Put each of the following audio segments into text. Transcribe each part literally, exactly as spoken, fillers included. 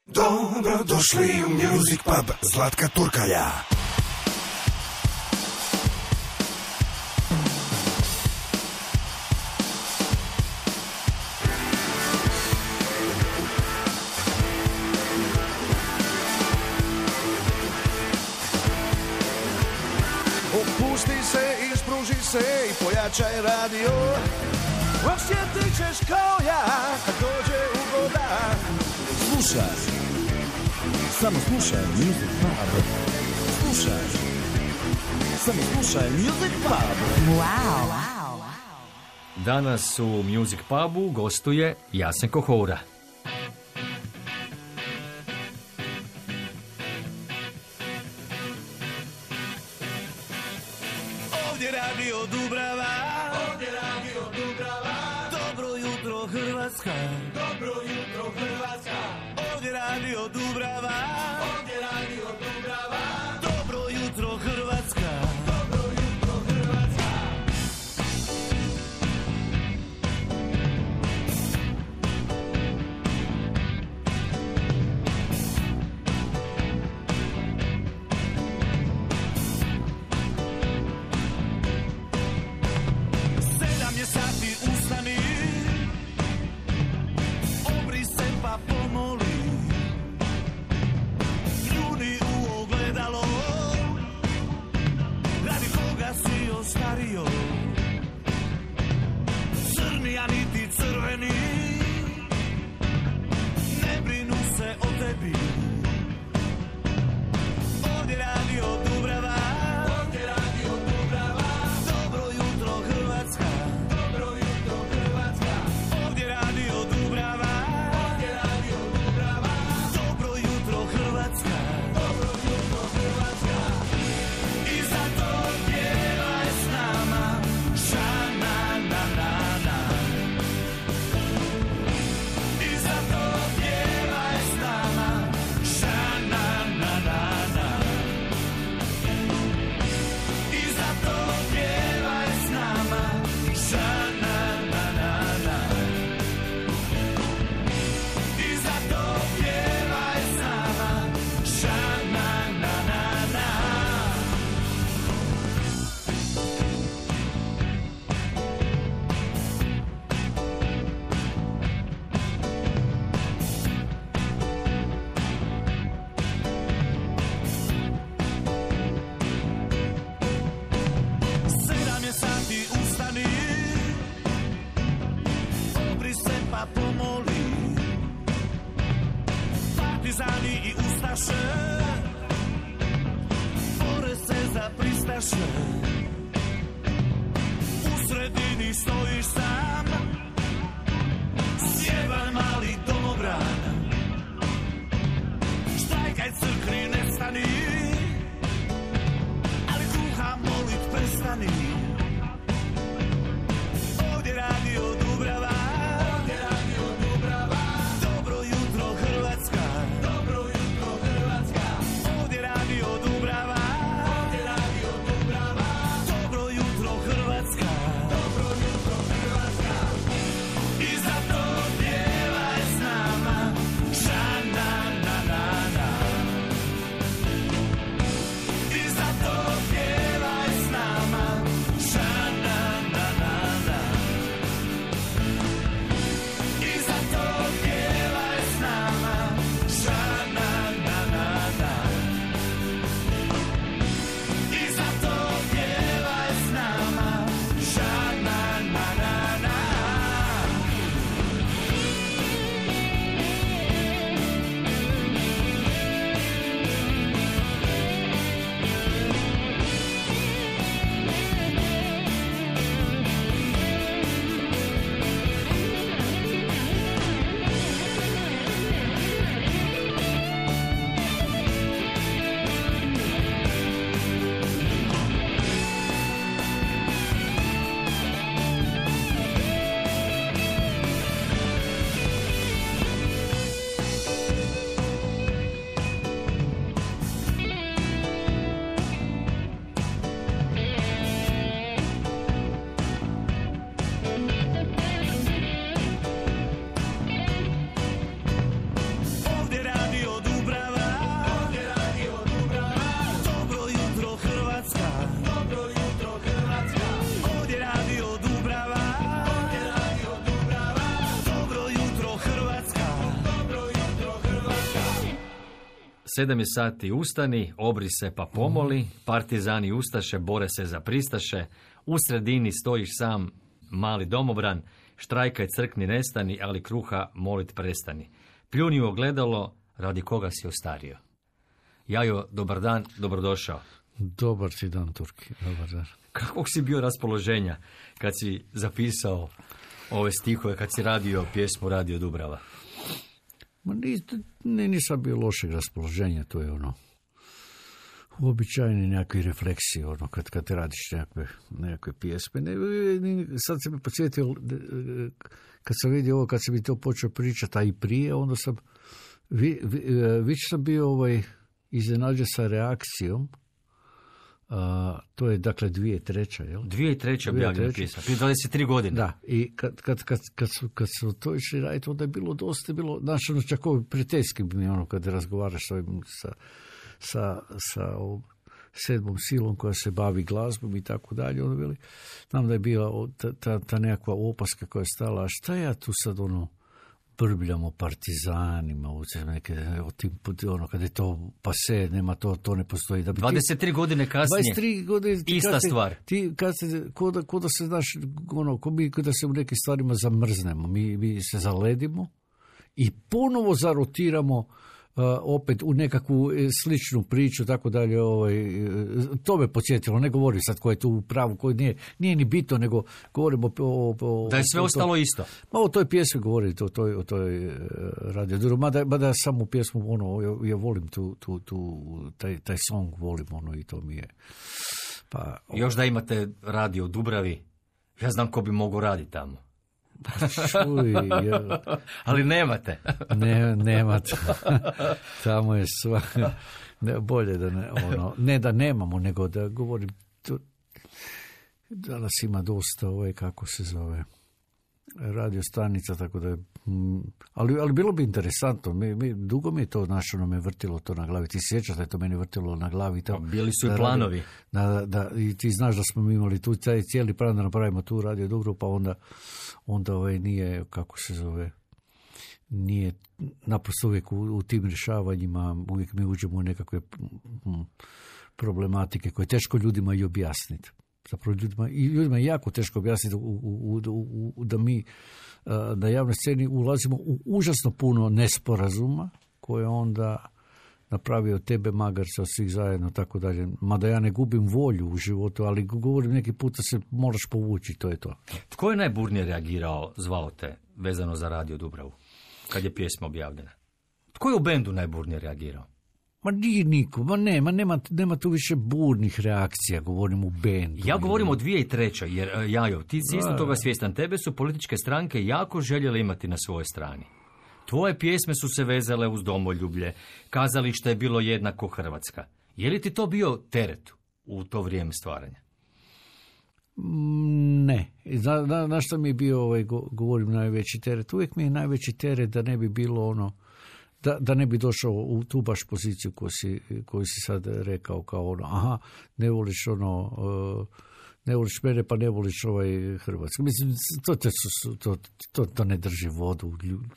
Dobro došli u Music Pub Zlatka Turkalja. Opusti se, ispruži se i pojačaj radio. Osjetit ćeš kao ja kad dođe ugoda. Slušaj, samo slušaj Music Pub. Slušaj, samo slušaj Music Pub. Wow. Danas u Music Pubu gostuje Jasenko Houra. Ovdje radio Dubrava, ovdje radio Dubrava. Dobro jutro Hrvatska, dobro jutro Hrvatska. Ovdje radio Dubrava, ovdje radio Dubrava. Dobro jutro Hrvatska, dobro jutro Hrvatska. Sedam je sati, ustani, obri se pa pomoli, pljuni u ogledalo, radi koga si ostario, crni a niti crveni, ne brinu se o tebi. Ovdje radio Dubrava, ovdje radio Dubrava. Dobro jutro Hrvatska, dobro jutro Hrvatska. Ovdje radio Dubrava, ovdje radio Dubrava. Dobro jutro Hrvatska, dobro jutro Hrvatska. I zato pjevaj s nama, šana na na na. I zato pjevaj s nama, šana na na na. I zato pjevaj s nama, šana na na na. I zato pjevaj s nama, šana na na na. Sedam je sati, ustani, obri se pa pomoli, partizani i ustaše bore se za pristaše. U sredini stojiš sam, sjeban mali domobran, štrajkaj crkni, nestani, ali kuha molit prestani. Ovdje radio Dubrava, ovdje radio Dubrava. Dobro jutro Hrvatska, dobro jutro Hrvatska. Ovdje radio Dubrava, ovdje radio Dubrava. Dobro jutro Hrvatska, dobro jutro Hrvatska. I zato pjevaj s Sedam je sati ustani, obri se pa pomoli, partizani i ustaše bore se za pristaše, u sredini stojiš sam, mali domobran, štrajkaj crkni nestani, ali kruha molit prestani. Pljuni u ogledalo, radi koga si ostario. Jajo, dobar dan, dobrodošao. Dobar ti dan, Turki, dobar dan. Kakvog si bio raspoloženja kad si zapisao ove stihove, kad si radio pjesmu Radio Dubrava? Ma nis, ne, nisam bio lošeg raspoloženja, to je ono uobičajeni nekakvi refleksiji, ono, kad, kad radiš nekakve, nekakve pjesme. Ne, ne, sad se mi podsjetio, kad sam vidio ovo, kad sam mi to počeo pričati, a i prije, onda sam, vi, vi, već sam bio ovaj, iznenađen sa reakcijom. A, to je dakle dvije treća, jel? Dvije treća objavljena pjesma, prije dvadeset tri godine. Da, i kad, kad, kad, kad, su, kad su to išli raditi, onda je bilo dosta, bilo, znači, ono, čak ovo prijateljski mi, ono, kad razgovaraš sa, sa, sa, sa ovom sedmom silom koja se bavi glazbom i tako dalje, ono, bili, znam da je bila ta, ta, ta nekakva opaska koja je stala, a šta ja tu sad, ono, brbljamo partizanima, neke, o tim, ono, kada je to pase, nema to, to ne postoji. Da bi dvadeset tri godine kasnije, dvadeset tri godine, ista kasnije, stvar. Ti, kad se, ko, da, ko da se, znaš, ono, ko mi kada se u nekim stvarima zamrznemo, mi, mi se zaledimo i ponovo zarotiramo Uh, opet u nekakvu sličnu priču, tako dalje, ovaj, to me podsjetilo, ne govorim sad ko je tu u pravu, koji nije, nije ni bitno, nego govorimo o, o, da je sve o, ostalo to, isto. Ma o toj pjesmi govorim, o toj, o toj Radio Duro, mada, mada samo pjesmu, ono, ja, ja volim tu, tu, tu, taj, taj song, volim, ono, i to mi je. Pa, još da imate radio u Dubravi, ja znam ko bi mogao raditi tamo. Čuj, ja. Ali nemate. Ne, nemate. Tamo je sva. Ne, bolje da ne, ono, ne da nemamo, nego da govorim, to, danas ima dosta, ovaj, kako se zove, radio stanica, tako da je, ali, ali bilo bi interesantno, mi, mi, dugo mi je to, znaš, ono, me vrtilo to na glavi, ti sjećaš da je to meni vrtilo na glavi. To, bili su da, i planovi. Da, da, i ti znaš da smo mi imali tu taj cijeli plan da napravimo tu Radio Dubrovu, pa onda, onda ovaj, nije, kako se zove, nije, naprosto uvijek u, u tim rješavanjima, uvijek mi uđemo u nekakve hm, problematike koje teško ljudima i objasniti. Zapravo ljudima, i ljudima je jako teško objasniti u, u, u, u, da mi na javnoj sceni ulazimo u užasno puno nesporazuma koje onda napravi od tebe magarca, od svih zajedno, tako dalje. Mada ja ne gubim volju u životu, ali govorim neki puta se moraš povući, to je to. Tko je najburnije reagirao, zvao te, vezano za Radio Dubravu, kad je pjesma objavljena? Tko je u bendu najburnije reagirao? Ma nije niko, ma ne, ma nema, nema tu više burnih reakcija, govorim u bendu. Ja govorim o dvije i trećoj, jer Jajo, ti si isto toga svjestan, tebe su političke stranke jako željele imati na svojoj strani. Tvoje pjesme su se vezale uz domoljublje, kazalište je bilo jednako Hrvatska. Je li ti to bio teret u to vrijeme stvaranja? Ne. Zna, na, na što mi je bio, ovaj, govorim, najveći teret? Uvijek mi je najveći teret da ne bi bilo ono, Da, da ne bi došao u tu baš poziciju koju si, koju si sad rekao, kao ono, aha, ne voliš ono, uh, ne voliš mene, pa ne voliš ovaj Hrvatsku. Mislim, to, to, to, to, to ne drži vodu.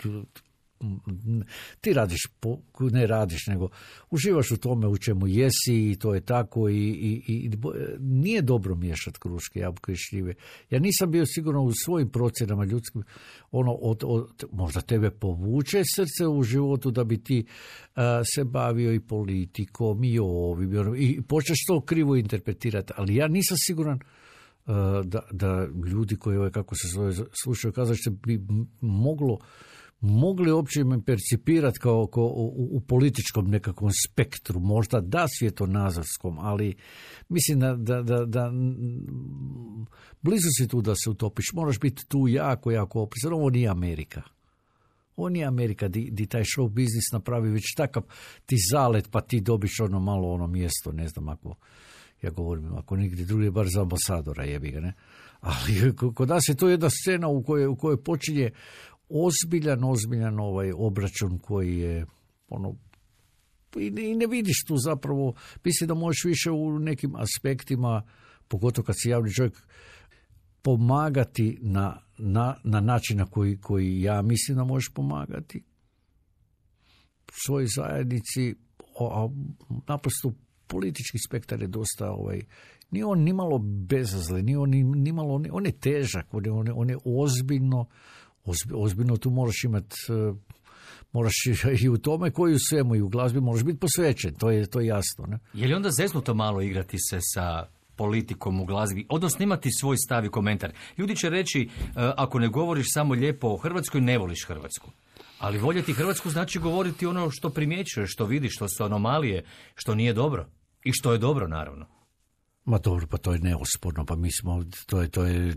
Ti radiš, po, ne radiš, nego uživaš u tome u čemu jesi i to je tako i, i, i nije dobro miješati kruške, jabuke i šljive. Ja nisam bio sigurno u svojim procjenama ljudskim, ono, od, od, možda tebe povuče srce u životu da bi ti uh, se bavio i politikom i ovim i počneš to krivo interpretirati, ali ja nisam siguran uh, da, da ljudi koji, kako se zove, slušaju kazalište bi moglo mogli uopće me percipirati kao, kao u, u političkom nekakvom spektru, možda da svjetonazorskom, ali mislim da, da, da, da blizu si tu da se utopiš, moraš biti tu jako, jako oprezan. Ovo nije Amerika. Ovo nije Amerika di, di taj show biznis napravi već takav ti zalet, pa ti dobiš ono malo ono mjesto, ne znam, ako ja govorim, ako nigdje drugi, bar za ambasadora jebi ga, ne? Ali kod nas je to jedna scena u kojoj, u kojoj počinje ozbiljan, ozbiljan ovaj obračun koji je ono, i ne vidiš tu zapravo, mislim da možeš više u nekim aspektima, pogotovo kad si javni čovjek, pomagati na, na, na način na koji, koji ja mislim da možeš pomagati svojoj zajednici, a naprosto politički spektar je dosta, ovaj, nije on nimalo bezazlen, nije on nimalo, on je težak, on je, on je, on je ozbiljno, ozbiljno tu moraš imati, moraš i u tome koji u svemu i u glazbi moraš biti posvećen, to je, to je jasno. Ne? Je li onda zeznuto malo igrati se sa politikom u glazbi, odnosno imati svoj stav i komentar? Ljudi će reći, ako ne govoriš samo lijepo o Hrvatskoj, ne voliš Hrvatsku. Ali voljeti Hrvatsku znači govoriti ono što primjećuješ, što vidiš, što su anomalije, što nije dobro. I što je dobro, naravno. Ma dobro, pa to je neosporno, pa mi smo, to je, to je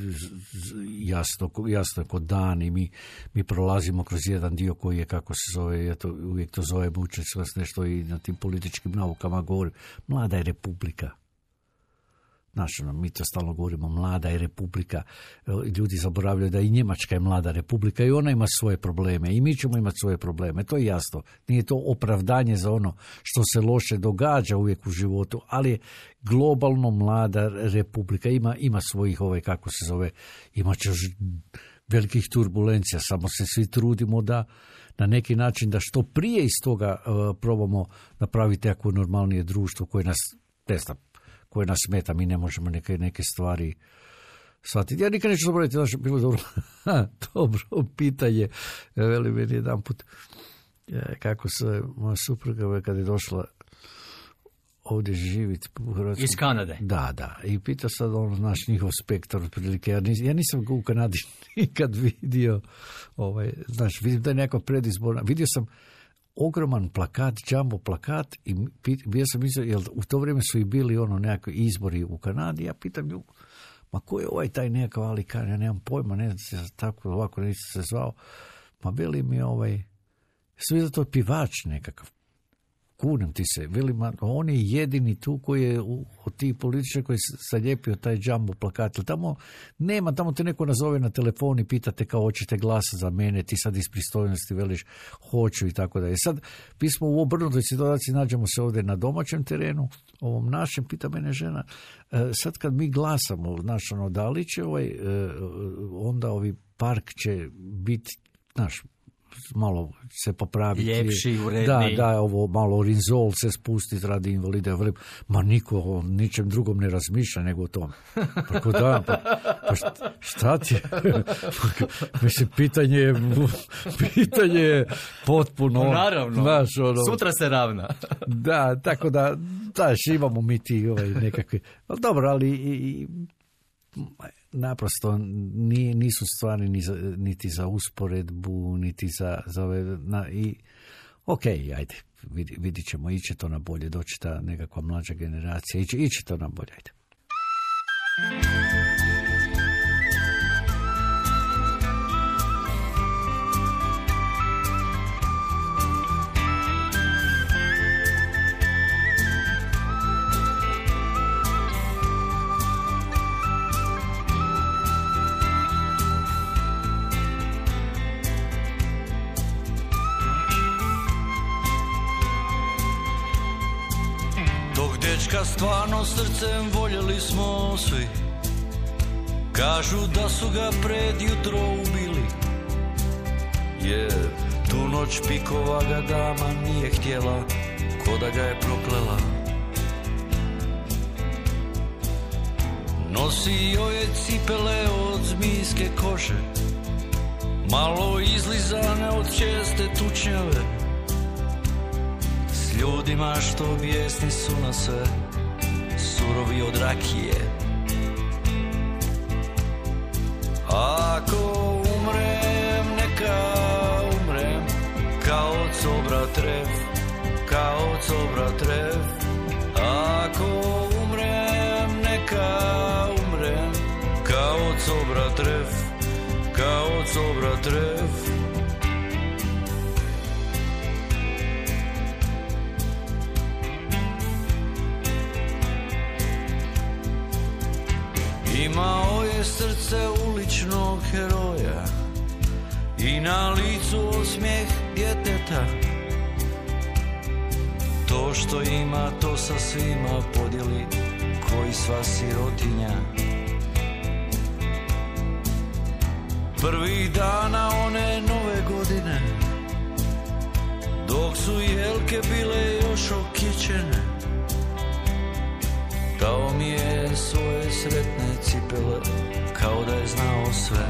jasno, jasno kod dan i mi, mi prolazimo kroz jedan dio koji je, kako se zove, ja to, uvijek to zove, učeć vas nešto i na tim političkim naukama govorim, mlada je republika. Znaš, mi to stalno govorimo, mlada je republika. Ljudi zaboravljaju da i Njemačka je mlada republika i ona ima svoje probleme i mi ćemo imati svoje probleme, to je jasno. Nije to opravdanje za ono što se loše događa uvijek u životu, ali je globalno mlada republika, ima, ima svojih, ove, kako se zove, imat će velikih turbulencija, samo se svi trudimo da na neki način da što prije iz toga uh, probamo napraviti neko normalnije društvo koje nas, ne znam, koje nas smeta, mi ne možemo neke, neke stvari shvatiti. Ja nikad neću zaboraviti, znaš, bilo dobro, dobro pitanje, veli meni jedan put, kako se moja supruga kad je došla ovdje živjeti u Hrvatskoj. Iz Kanade? Da, da. I pita sad on, naš njihov spektar otprilike. Ja, nis, ja nisam ga u Kanadi nikad vidio, ovaj, znaš, vidim da je nekako predizborna. Vidio sam ogroman plakat, jumbo plakat i bio sam mislio, jer u to vrijeme su i bili ono nekakvi izbori u Kanadi, ja pitam ju, ma ko je ovaj taj nekakav Alikan, ja nemam pojma, ne znam se tako, ovako nisam se zvao, ma veli mi ovaj, sve za to pivač nekakav, kunem ti se, veli, ma, on je jedini tu koji je u, od tih političara koji je zalijepio taj jumbo plakat, tamo nema, tamo te neko nazove na telefon i pitate kao hoćete glasa za mene, ti sad iz pristojnosti veliš hoću i tako da je. Sad, mi smo u obrnutoj situaciji, nađemo se ovdje na domaćem terenu, ovom našem, pita mene žena, e, sad kad mi glasamo, znaš, ono, da li će ovaj, e, onda ovi park će biti, znaš, malo se popraviti. Ljepši, uredniji. Da, da, ovo malo rinzol se spustiti radi invalida. Ma niko o ničem drugom ne razmišlja nego o tome. Pa, da, pa, pa šta, šta ti? Mislim, pitanje je, pitanje je potpuno... Naravno, znaš, ono, sutra se ravna. Da, tako da, daš, imamo mi ti ovaj, nekakve... Dobro, ali i, i, naprosto nije, nisu stvari ni za, niti za usporedbu, niti za, za ove... Na, i, ok, ajde, vid, vidit ćemo, iće to na bolje, doći ta nekakva mlađa generacija, iće, iće to na bolje, ajde. Dečka stvarno srcem voljeli smo svi, kažu da su ga pred jutro ubili, jer tu noć pikova ga dama nije htjela, ko da ga je proklela. Nosio je cipele od zmijske kože, malo izlizane od česte tučnjave, ljudima što bijesni su na sve, surovi od rakije. Ako umrem, neka umrem, kao cobra trev, kao cobra trev. Ako umrem, neka umrem, kao cobra trev, kao cobra trev. Imao je srce uličnog heroja i na licu osmijeh djeteta. To što ima, to sa svima podijeli, koji sva sirotinja. Prvih dana one nove godine, dok su jelke bile još našo kićene, dao mi je svoje sretne cipele, kao da je znao sve.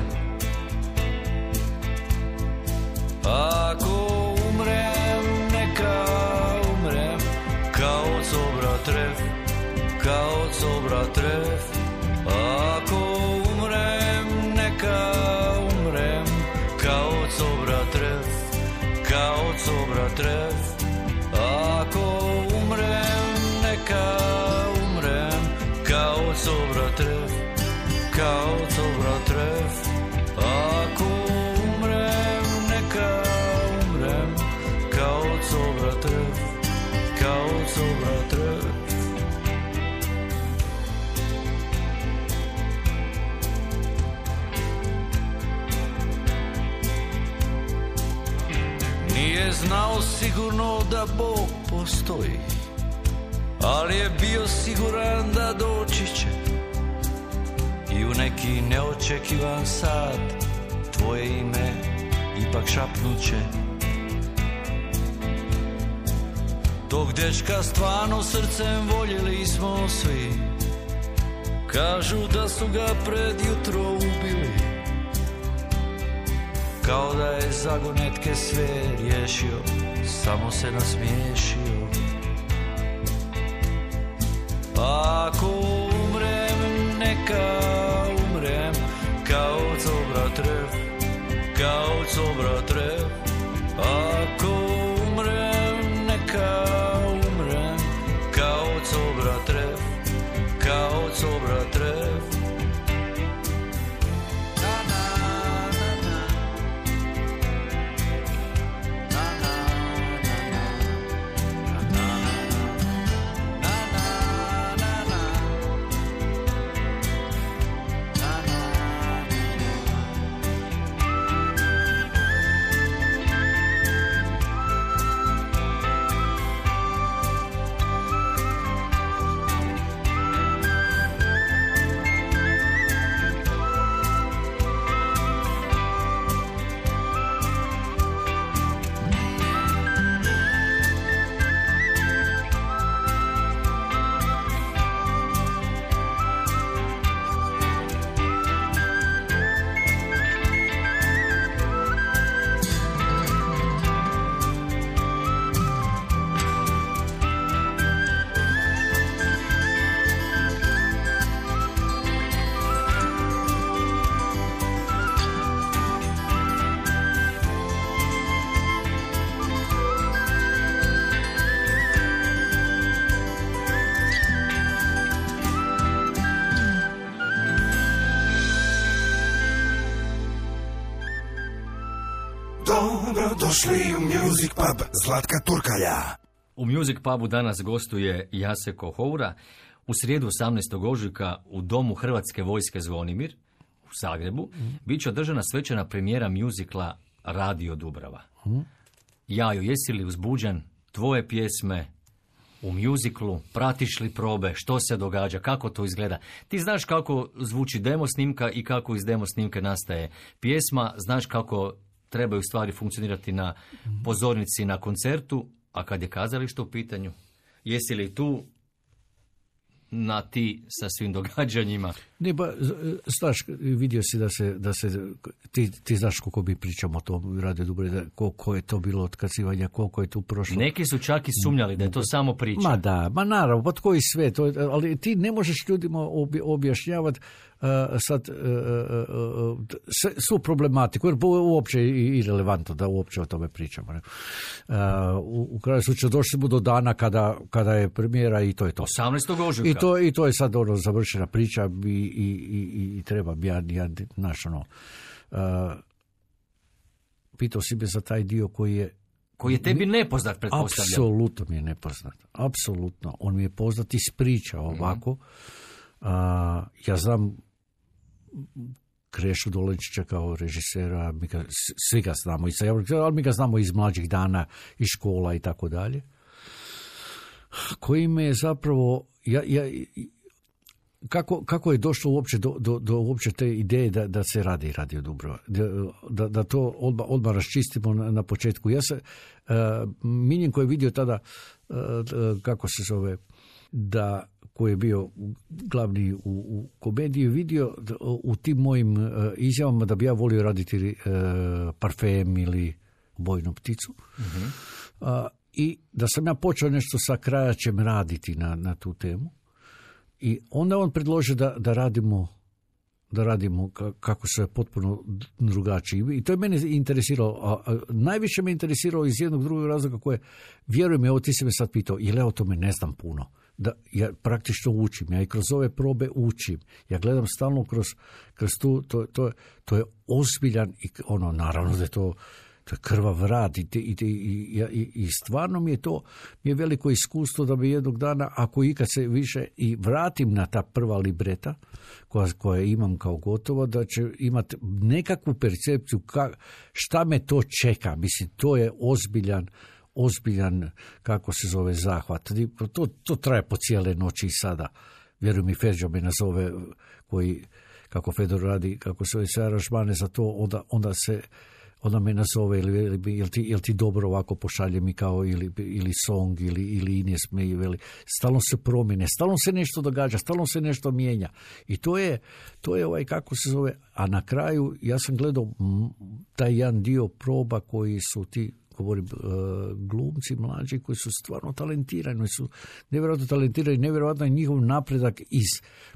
Ako umrem, neka umrem, kao cobra tref, kao cobra tref. Ako umrem, neka umrem, kao cobra tref, kao cobra tref. Ako umrem, neka umrem, kao cobra tref, kao cobra tref. Ako umrem, neka umrem, kao cobra tref, kao cobra tref. Nije znao sigurno da Bog postoji, ali je bio siguran da doći će i u neki neočekivan sat tvoje ime ipak šapnut će. Tog dečka stvarno srcem voljeli smo svi, kažu da su ga pred jutro ubili, kao da je zagonetke sve riješio, samo se nasmiješio. Ako umrem, neka umrem, kao cobra tref, kao cobra tref. Ako umrem, neka umrem, kao cobra tref, kao cobra tref. Došli u Music Pub Zlatka Turkalja. U Music Pubu danas gostuje Jaseko Houra. U srijedu osamnaestog ožujka u Domu Hrvatske vojske Zvonimir u Zagrebu mm. bit će održana svečana premijera mjuzikla Radio Dubrava. Mm. Jajo, jesi li uzbuđen? Tvoje pjesme u mjuziklu, pratiš li probe, što se događa, kako to izgleda? Ti znaš kako zvuči demo snimka i kako iz demo snimke nastaje pjesma, znaš kako trebaju stvari funkcionirati na pozornici, na koncertu, a kad je kazalište u pitanju, jesi li tu na ti sa svim događanjima? Ne, ba, znaš, vidio si da se, da se ti, ti znaš koliko mi pričamo o tom Radio Dubrava, koliko je to bilo otkazivanja, koliko je tu prošlo. Neki su čak i sumnjali da je to samo priča. Ma da, ma naravno, pa tko i sve, to, ali ti ne možeš ljudima objašnjavati uh, sad uh, uh, uh, svu problematiku, jer uopće je irelevantno da uopće o tome pričamo. Ne? Uh, u, u kraju slučaju došli smo do dana kada, kada je premijera i to je to. osamnaestog ožujka. I to, i to je sad ono završena priča i, i, i, i treba ja, ja naš ono uh, pitao si me za taj dio koji je koji je tebi nepoznat, pretpostavljam. Apsolutno mi je nepoznat. Apsolutno. On mi je poznat iz priča ovako. Mm-hmm. Uh, ja znam Krešu Dolenčića kao režisera, mi ga, svi ga znamo, ali mi ga znamo iz mlađih dana, iz škola i tako dalje. Koji me je zapravo, ja, ja, kako, kako je došlo uopće do, do, do uopće te ideje da, da se radi Radio Dubrava? Da, da, da to odmah, odmah raščistimo na, na početku. Ja se, uh, Miljenko je vidio tada, uh, kako se zove, da koji je bio glavni u, u komediji, vidio da, u tim mojim uh, izjavama da bi ja volio raditi uh, Parfem ili Bojnu pticu. Mm-hmm. Uh, I da sam ja počeo nešto sa Krajačem raditi na, na tu temu. I onda on predložio da, da radimo da radimo kako se potpuno drugačiji. I to je mene interesiralo. A, a najviše me interesiralo iz jednog drugog razloga koje, vjerujem, evo ti si me sad pitao, jer ja o tome ne znam puno. Da, ja praktično učim, ja i kroz ove probe učim. Ja gledam stalno kroz, kroz tu, to, to, to je ozbiljan i ono, naravno da je to To je krvav rad i, i, i, i, i stvarno mi je to mi je veliko iskustvo da bi jednog dana, ako ikad se više i vratim na ta prva libreta koja, koja imam kao gotovo, da će imati nekakvu percepciju ka, šta me to čeka. Mislim, to je ozbiljan, ozbiljan, kako se zove, zahvat. To, to traje po cijele noći i sada. Vjerujem, i Feđo me nazove, koji, kako Fedor radi, kako se sve aranžmane za to, onda, onda se onda me nazove, ili, jel, ti, jel ti dobro ovako pošalje mi kao ili, ili song, ili, ili Ines me, veli, stalno se promjene, stalno se nešto događa, stalno se nešto mijenja. I to je, to je ovaj, kako se zove, a na kraju ja sam gledao taj jedan dio proba koji su ti, govorim, glumci mlađi koji su stvarno talentirani, su nevjerojatno talentirani, nevjerojatno je njihov napredak iz,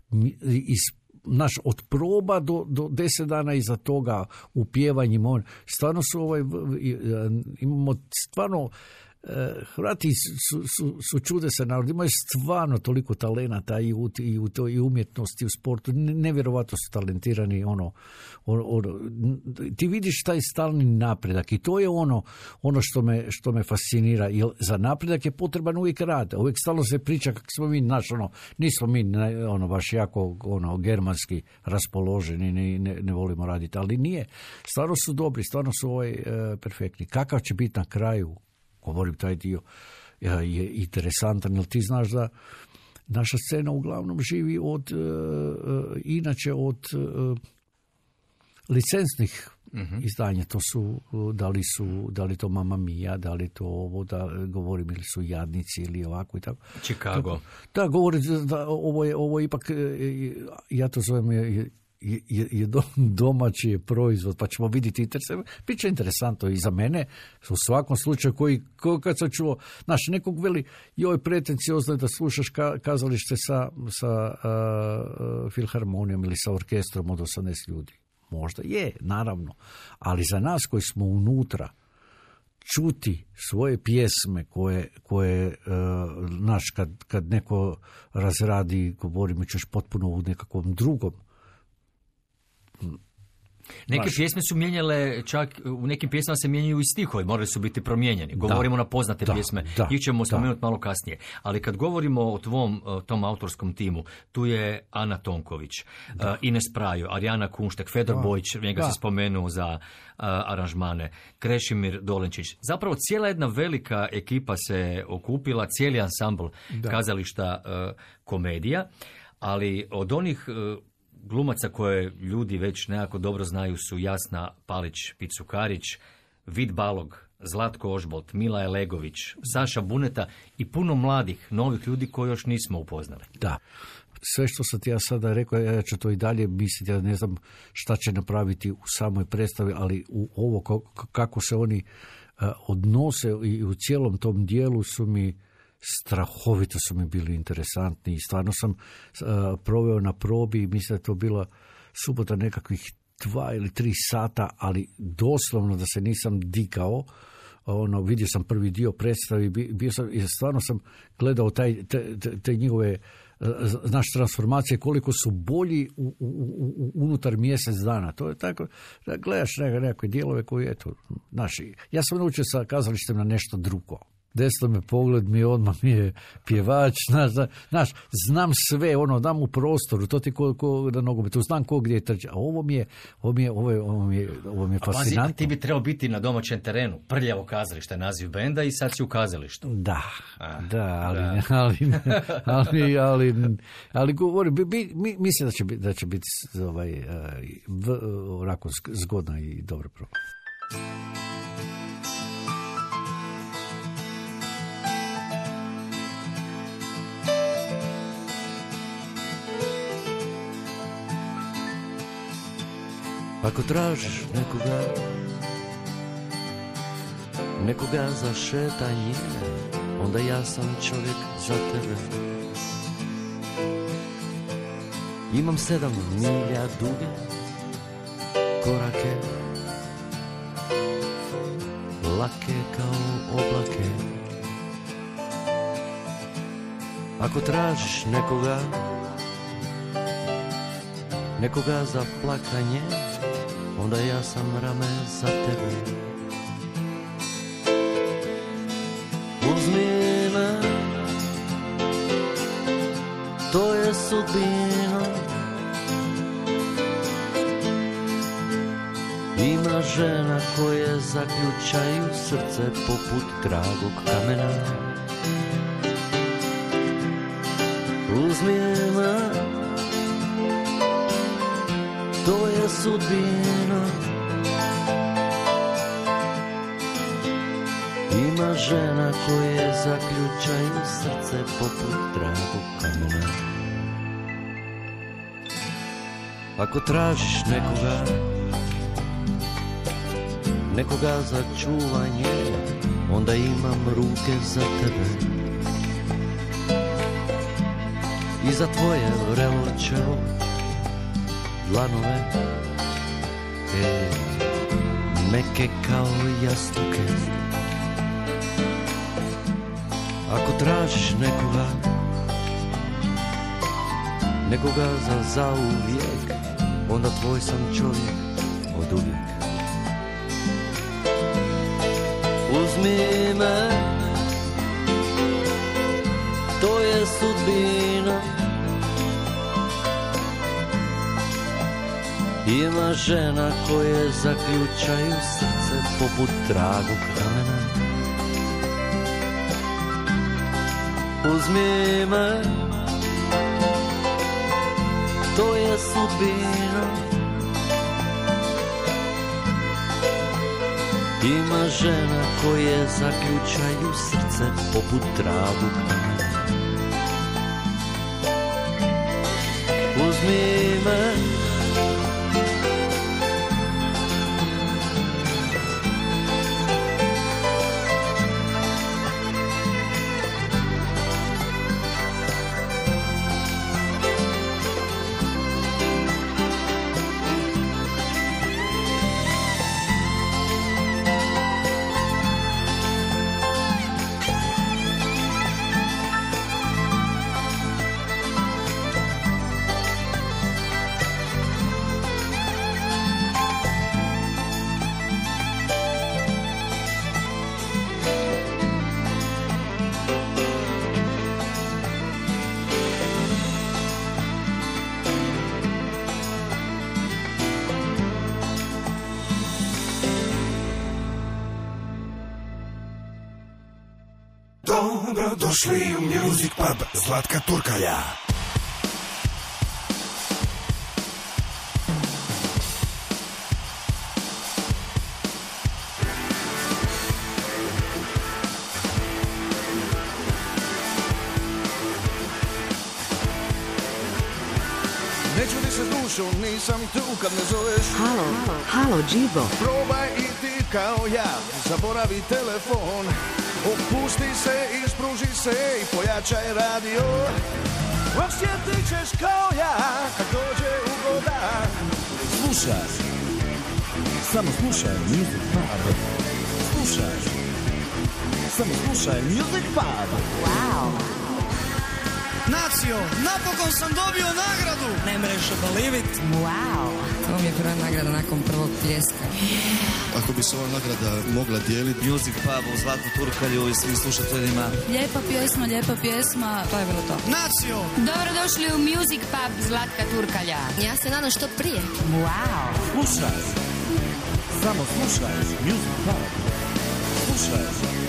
iz naš od proba do, do deset dana iza toga u pjevanjima. Stvarno su ovaj, imamo stvarno, Hrvati su, su, su čudesan narod, imaju stvarno toliko talenata i u, i u toj i umjetnosti, u sportu, nevjerovatno su talentirani, ono, ono, ono, ti vidiš taj stalni napredak i to je ono, ono što me, što me fascinira, jer za napredak je potreban uvijek rad, uvijek stalno se priča kako smo mi, naš, ono, nismo mi ono, baš jako ono, germanski raspoloženi, ne, ne, ne volimo raditi, ali nije, stvarno su dobri, stvarno su ovaj, e, perfektni. Kakav će biti na kraju, govorim, taj dio je interesantan, jer ti znaš da naša scena uglavnom živi od, uh, inače od uh, licencnih uh-huh. izdanja. To su, da li su, da li to Mamma Mia, da li to ovo, da govorim, ili su Jadnici, ili ovako i tako. Chicago. Tako, da, govorim, da ovo je, ovo je ipak, ja to zovem, je, je, je domaći proizvod, pa ćemo vidjeti. Bit će interesantno i za mene, u svakom slučaju, koji, kad sam čuo, znaš, nekog veli, joj, pretenciozno je da slušaš ka, kazalište sa, sa uh, filharmonijom ili sa orkestrom od osamnaest ljudi. Možda je, naravno, ali za nas koji smo unutra, čuti svoje pjesme koje, koje uh, naš, kad, kad neko razradi, govorimo, ćeš potpuno u nekakvom drugom. Neke Baš. pjesme su mijenjale, čak u nekim pjesmama se mijenjaju i stihovi, morali su biti promijenjeni. Govorimo da, na poznate da, pjesme, da, njih ćemo da. spomenuti malo kasnije. Ali kad govorimo o tvom, tom autorskom timu, tu je Ana Tonković, uh, Ines Prajo, Arijana Kunštek, Fedor da. Bojić, njega da. si spomenuo za uh, aranžmane, Krešimir Dolenčić. Zapravo cijela jedna velika ekipa se okupila, cijeli ansambl da. kazališta uh, komedija, ali od onih uh, glumaca koje ljudi već nekako dobro znaju su Jasna Palić-Picukarić, Vid Balog, Zlatko Ožbolt, Mila Elegović, Saša Buneta i puno mladih, novih ljudi koje još nismo upoznali. Da, sve što sam ti ja sada rekao, ja ću to i dalje misliti, ja ne znam šta će napraviti u samoj predstavi, ali u ovo kako se oni uh, odnose i u cijelom tom dijelu su mi strahovito su mi bili interesantni i stvarno sam uh, proveo na probi i mislim da je to bila subota nekakvih dva ili tri sata, ali doslovno da se nisam dikao. Ono, vidio sam prvi dio predstavi, bio sam, i stvarno sam gledao taj, te, te, te njihove naš transformacije, koliko su bolji u, u, u, unutar mjesec dana. To je tako, gledaš neke, neke dijelove koji, eto, naši. Ja sam naučio sa kazalištem na nešto drugo. desno me pogled mi odmah mi je pjevač, znaš, znaš, znam sve, ono, dam u prostoru, to ti ko, ko na nogometu, znam ko gdje je trča, a ovo mi je, ovo mi je, ovo je, ovo mi je, ovo mi je fascinantno. A pazi, ti bi trebao biti na domaćem terenu, Prljavo kazalište, naziv benda i sad si u kazalištu. Da, A, da, ali, da. ali, ali, ali, ali govorim, bi, bi, mi- mislim da će biti, da će biti ovaj, eh, v, onako zg- zgodna i dobro pro. Ako tražiš nekoga, nekoga za šetanje, onda ja sam čovjek za tebe. Imam sedam milja duge korake, lake kao oblake. Ako tražiš nekoga, nekoga za plakanje, onda ja sam rame za tebe. Uzmi me, to je sudbina. Ima žena koje zaključaju srce poput dragog kamena. Uzmi me, to je sudbina. Ima žena koje zaključaju srce poput dragog kamena. Ako tražiš nekoga, nekoga za čuvanje, onda imam ruke za tebe. I za tvoje vrelo čelo, dlanove, e, meke kao jastuke. Ako tražiš nekoga, nekoga za zauvijek, onda tvoj sam čovjek od uvijek. Uzmi me, to je sudbina. Ima žena koje zaključaju srce poput dragog kamena. Uzmi me, to je sudbina. Ima žena koje zaključaju srce poput dragog kamena. Uzmi me, Dobro došli u Music Pub Zlatka Turkalja. Ne čudi se s dušom, nisam tu kad me zoveš. Halo, halo, Džibo. Probaj i ti kao ja, zaboravi telefon. Opusti se, ispruži se i pojačaj radio. Osjetit ćeš kao ja, kad dođe ugoda. Slušaj, samo slušaj Music Pub. Slušaj, samo slušaj Music Pub. Wow. Nacio, napokon sam dobio nagradu! Ne mreš obalivit. Wow. To mi je prva nagrada nakon prvog pljeska. Ako bi se ova nagrada mogla dijeliti, Music Pub u Zlatnu Turkalju i svim slušateljima. Lijepa pjesma, lijepa pjesma. To je bilo to. Nacio! Dobrodošli u Music Pub Zlatka Turkalja. Ja se nadam što prije. Wow. Slušaj. Samo slušaj. Music Pub. Slušaj.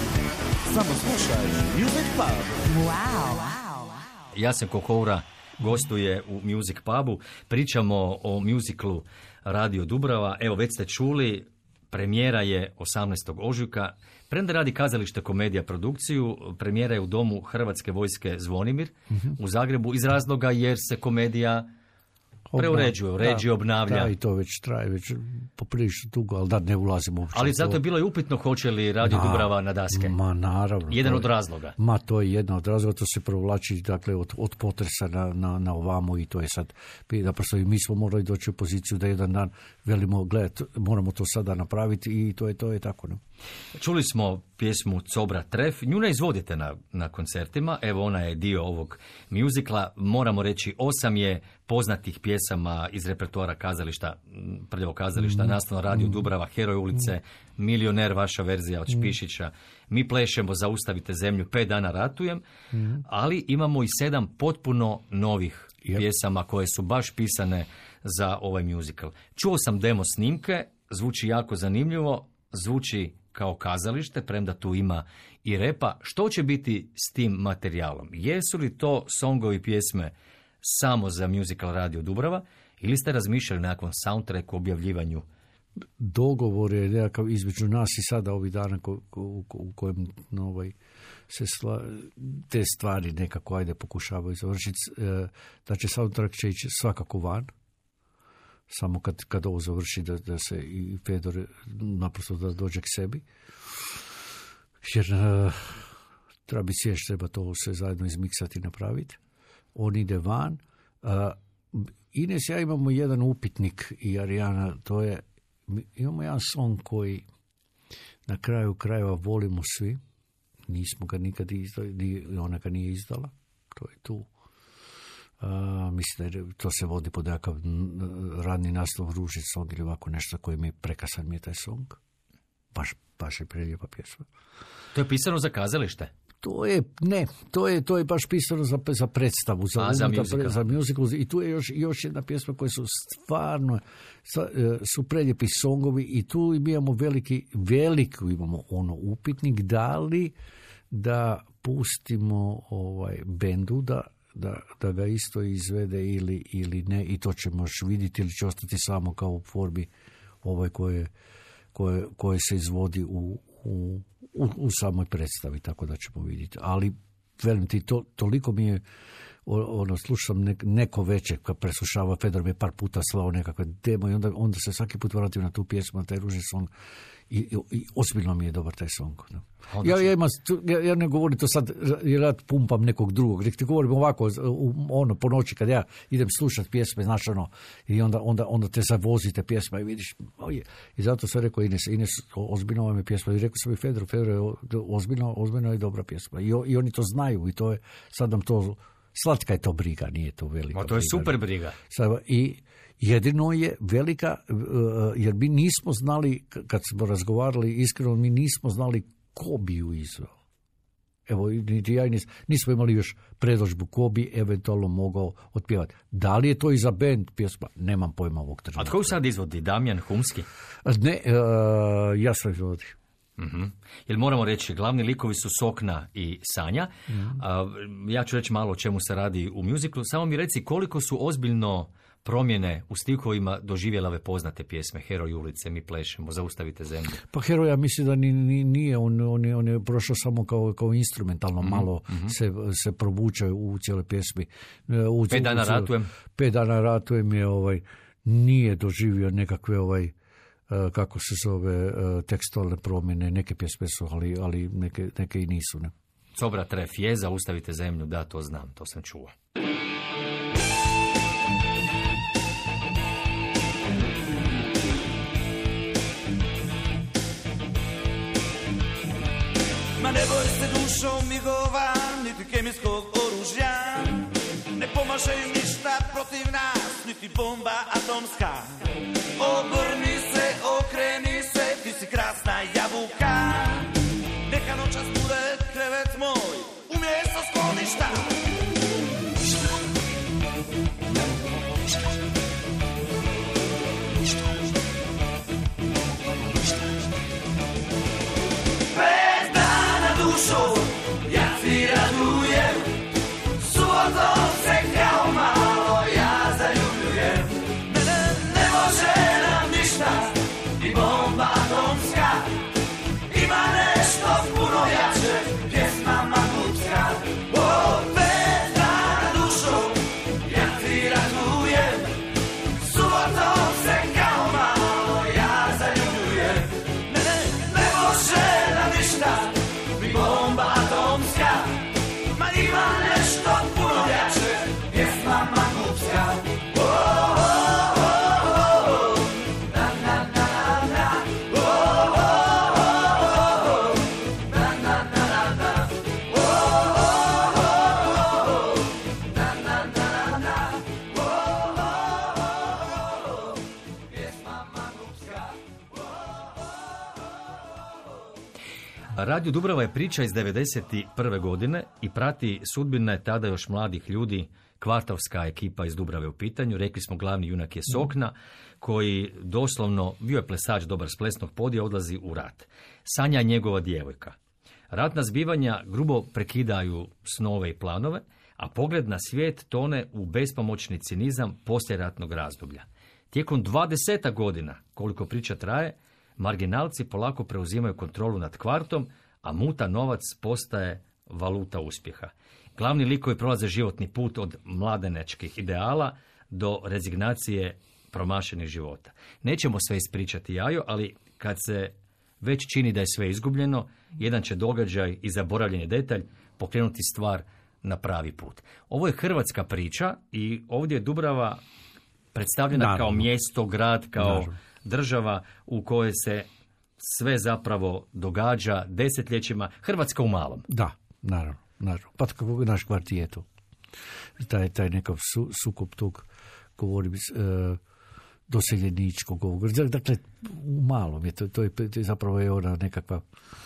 Samo slušaj. Music Pub. Wow. Jasen Kokoura gostuje u Music Pubu. Pričamo o muziklu Radio Dubrava. Evo, već ste čuli, premijera je osamnaestog ožujka. Premda radi kazalište komedija produkciju, premijera je u Domu Hrvatske vojske Zvonimir mm-hmm. u Zagrebu iz razloga jer se komedija preuređuje, uređuje, obnavlja. Da, i to već traje, već poprilično dugo, ali da ne ulazimo uopće. Ali zato to... je bilo i upitno hoće li Radio da, Dubrava na daske. Ma naravno. Jedan je, od razloga. Ma to je jedan od razloga, to se provlači dakle, od, od potresa na, na, na ovamo i to je sad, naprosto i mi smo morali doći u poziciju da jedan dan velimo, gledaj, moramo to sada napraviti i to je, to je tako. Ne? Čuli smo pjesmu Cobra Tref, nju ne izvodite na, na koncertima, evo ona je dio ovog mjuzikla, moramo reći osam je poznatih pjesama iz repertoara kazališta, Prljavo kazališta, mm. nastavno Radio mm. Dubrava, Heroj ulice, mm. Milioner, vaša verzija od Špišića, Mi plešemo, Zaustavite zemlju, Pet dana ratujem, mm. ali imamo i sedam potpuno novih yep. pjesama koje su baš pisane za ovaj mjuzikl. Čuo sam demo snimke, zvuči jako zanimljivo, zvuči kao kazalište, premda tu ima i repa. Što će biti s tim materijalom? Jesu li to songovi pjesme samo za musical Radio Dubrava ili ste razmišljali na nekakvom soundtracku, objavljivanju? Dogovor je nekakav između nas i sada ovih dana ko, ko, u, u kojem ovaj, se sla, te stvari nekako ajde pokušavaju završiti. E, da će soundtrack će ići svakako van. Samo kad, kad ovo završi da, da se i Fedor naprosto da dođe k sebi. Jer uh, treba biti sjeć, treba to sve zajedno izmiksati i napraviti. On ide van. Uh, Ines ja imamo jedan upitnik i Arijana, to je, imamo jedan song koji na kraju krajeva volimo svi. Nismo ga nikad izdali, ni ona ga nije izdala. To je tu. Uh, mislim da to se vodi pod nekakav radni naslov Ružić song ili ovako nešto koji mi je prekasan mi je taj song. Baš, baš je prelijepa pjesma. To je pisano za kazalište? To je, ne, to je, to je baš pisano za, za predstavu, za, A, za, unutar, musical. za musical. I tu je još, još jedna pjesma koja su stvarno, su prelijepi songovi i tu imamo veliki, veliku imamo ono upitnik, da li da pustimo ovaj bendu da Da, da ga isto izvede ili, ili ne i to ćemo još vidjeti ili će ostati samo kao u formi ovaj koje, koje, koje se izvodi u, u, u, u samoj predstavi, tako da ćemo vidjeti. Ali velim ti, to, toliko mi je ono, slušam ne, neko veće kad preslušava, Fedor mi je par puta slao nekakve demo i onda, onda se svaki put vratim na tu pjesmu, na taj ružni song i, i, i ozbiljno mi je dobar taj song. No. Ja, ja, imam, ja, ja ne govorim to sad jer ja pumpam nekog drugog, nek ti govorim ovako ono, po noći kad ja idem slušati pjesme, znaš ono, i onda, onda, onda te zavozite pjesma i vidiš, oje. I zato sam rekao Ines, Ines, ozbiljno vam je pjesma i rekao sam i Fedor, Fedor je ozbiljno, ozbiljno je dobra pjesma i, i oni to znaju i to je, sad nam to slatka je to briga, nije to velika. O, to je briga. super briga. I jedino je velika, jer mi nismo znali, kad smo razgovarali, iskreno mi nismo znali ko bi ju izveo. Evo, niti ja nis, nismo imali još predložbu ko bi eventualno mogao otpjevati. Da li je to i za band pjesma? Nemam pojma ovog trenutka. A tko sad izvodi? Damjan Humski? Ne, uh, ja sam izvodi. Mm-hmm. Jer moramo reći, glavni likovi su Sokna i Sanja. Mm-hmm. Uh, ja ću reći malo o čemu se radi u mjuziklu. Samo mi reci koliko su ozbiljno promjene u stihovima doživjele ove poznate pjesme. Heroj ulice, Mi plešemo, Zaustavite zemlju. Pa Heroja mislim da ni, ni, nije, on, on, je, on je prošao samo kao, kao instrumentalno, mm-hmm. malo mm-hmm. se, se provuče u cijeloj pjesmi. U, Pet dana cijel, ratujem. Pet dana ratujem je ovaj, nije doživio nekakve ovaj, kako se zove, tekstualne promjene, neke pjesme su, ali, ali neke, neke i nisu. Ne? Cobra Tref je, Zaustavite zemlju, da, to znam, to sam čuo. Ma ne boj se dušom migova, niti kemijskog oružja. pomaže im ništa protiv nas, niti bomba atomska. Obrni se, okreni se, ti si krasna jabuka. Neka noćas bude krevet moj, umjesto skloništa. Pet dana dušo, ja ti radujem, subotom se kao malo ja zaljubljujem. Ne, ne, ne može nam ništa, i bomba atomska, ima nešto puno jače, pjesma magupska. O, pet dana dušo, ja ti radujem, subotom se kao malo ja zaljubljujem. Ne, ne, ne može nam ništa, i bomba atomska, ma ima nešto puno jače, pjesma magupska. O, o, o, o, o, na, na, na, na, o, o, o, o, na, na, na, na, o, o, o, na, na, na, na, o, o, pjesma magupska. Radio Dubrava je priča iz devedeset prve godine i prati sudbine tada još mladih ljudi. Kvartovska ekipa iz Dubrave u pitanju. Rekli smo glavni junak je Sokna, koji doslovno, bio je plesač dobar s plesnog podija, odlazi u rat. Sanja je njegova djevojka. Ratna zbivanja grubo prekidaju snove i planove, a pogled na svijet tone u bespomoćni cinizam poslijeratnog razdoblja. Tijekom dvadeset godina, koliko priča traje, marginalci polako preuzimaju kontrolu nad kvartom, a muta novac postaje valuta uspjeha. Glavni likovi prolaze životni put od mladenečkih ideala do rezignacije promašenih života. Nećemo sve ispričati, Jajo, ali kad se već čini da je sve izgubljeno, jedan će događaj i zaboravljeni detalj pokrenuti stvar na pravi put. Ovo je hrvatska priča i ovdje je Dubrava predstavljena Naravno. kao mjesto, grad, kao Naravno. država u kojoj se sve zapravo događa desetljećima. Hrvatska u malom. Da, naravno. naravno. Pa kako naš kvartijetu. Taj, taj nekav su, sukob tog, govorim, e, doseljeničkog ovog. Dakle, u malom je to, to je, to je zapravo je ona nekakva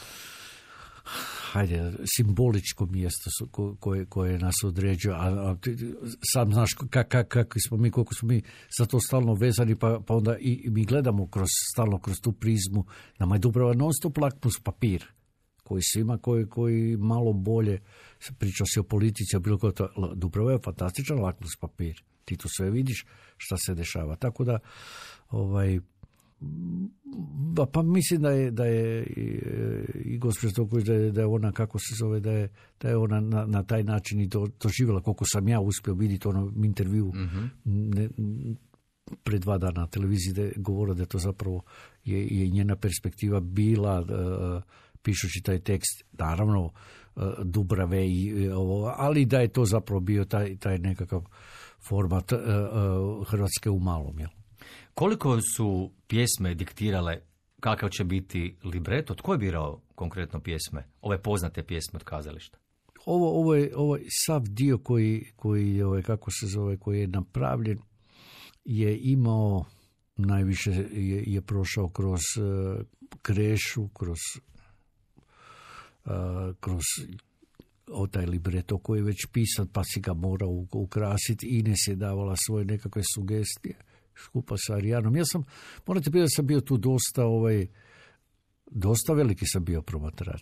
hajde, simboličko mjesto su, ko, koje, koje nas određuje, a, a sam znaš kak, kak, kakvi smo mi, koliko smo mi za to stalno vezani, pa, pa onda i, i mi gledamo kroz, stalno kroz tu prizmu. Nama je Dubrava non stop lakmus papir, koji svima, koji, koji malo bolje, priča se o politici, o bilo koje to, Dubrava je fantastičan lakmus papir. Ti tu sve vidiš šta se dešava. Tako da, ovaj, Pa, pa mislim da je, da je i, i gospođa Stoković, da je, da je ona, kako se zove, da je, da je ona na, na taj način i to doživjela, koliko sam ja uspio vidjeti onom intervju mm-hmm. ne, pred dva dana na televiziji, da je govorila da to zapravo je, je njena perspektiva bila, uh, pišući taj tekst, naravno, uh, Dubrave, i, ovo, ali da je to zapravo bio taj, taj nekakav format uh, uh, Hrvatske u malom, jel? Koliko su pjesme diktirale kakav će biti libreto? Tko je birao konkretno pjesme, ove poznate pjesme od kazališta? Ovo, ovo je ovaj sav dio koji, koji ovaj, kako se zove, koji je napravljen, je imao, najviše je, je prošao kroz uh, Krešu, kroz, uh, kroz o taj libreto koji je već pisan, pa si ga morao ukrasiti. Ines je davala svoje nekakve sugestije skupa sa Arijanom. Ja sam, morate biti da sam bio tu dosta, ovaj, dosta veliki sam bio promatrač.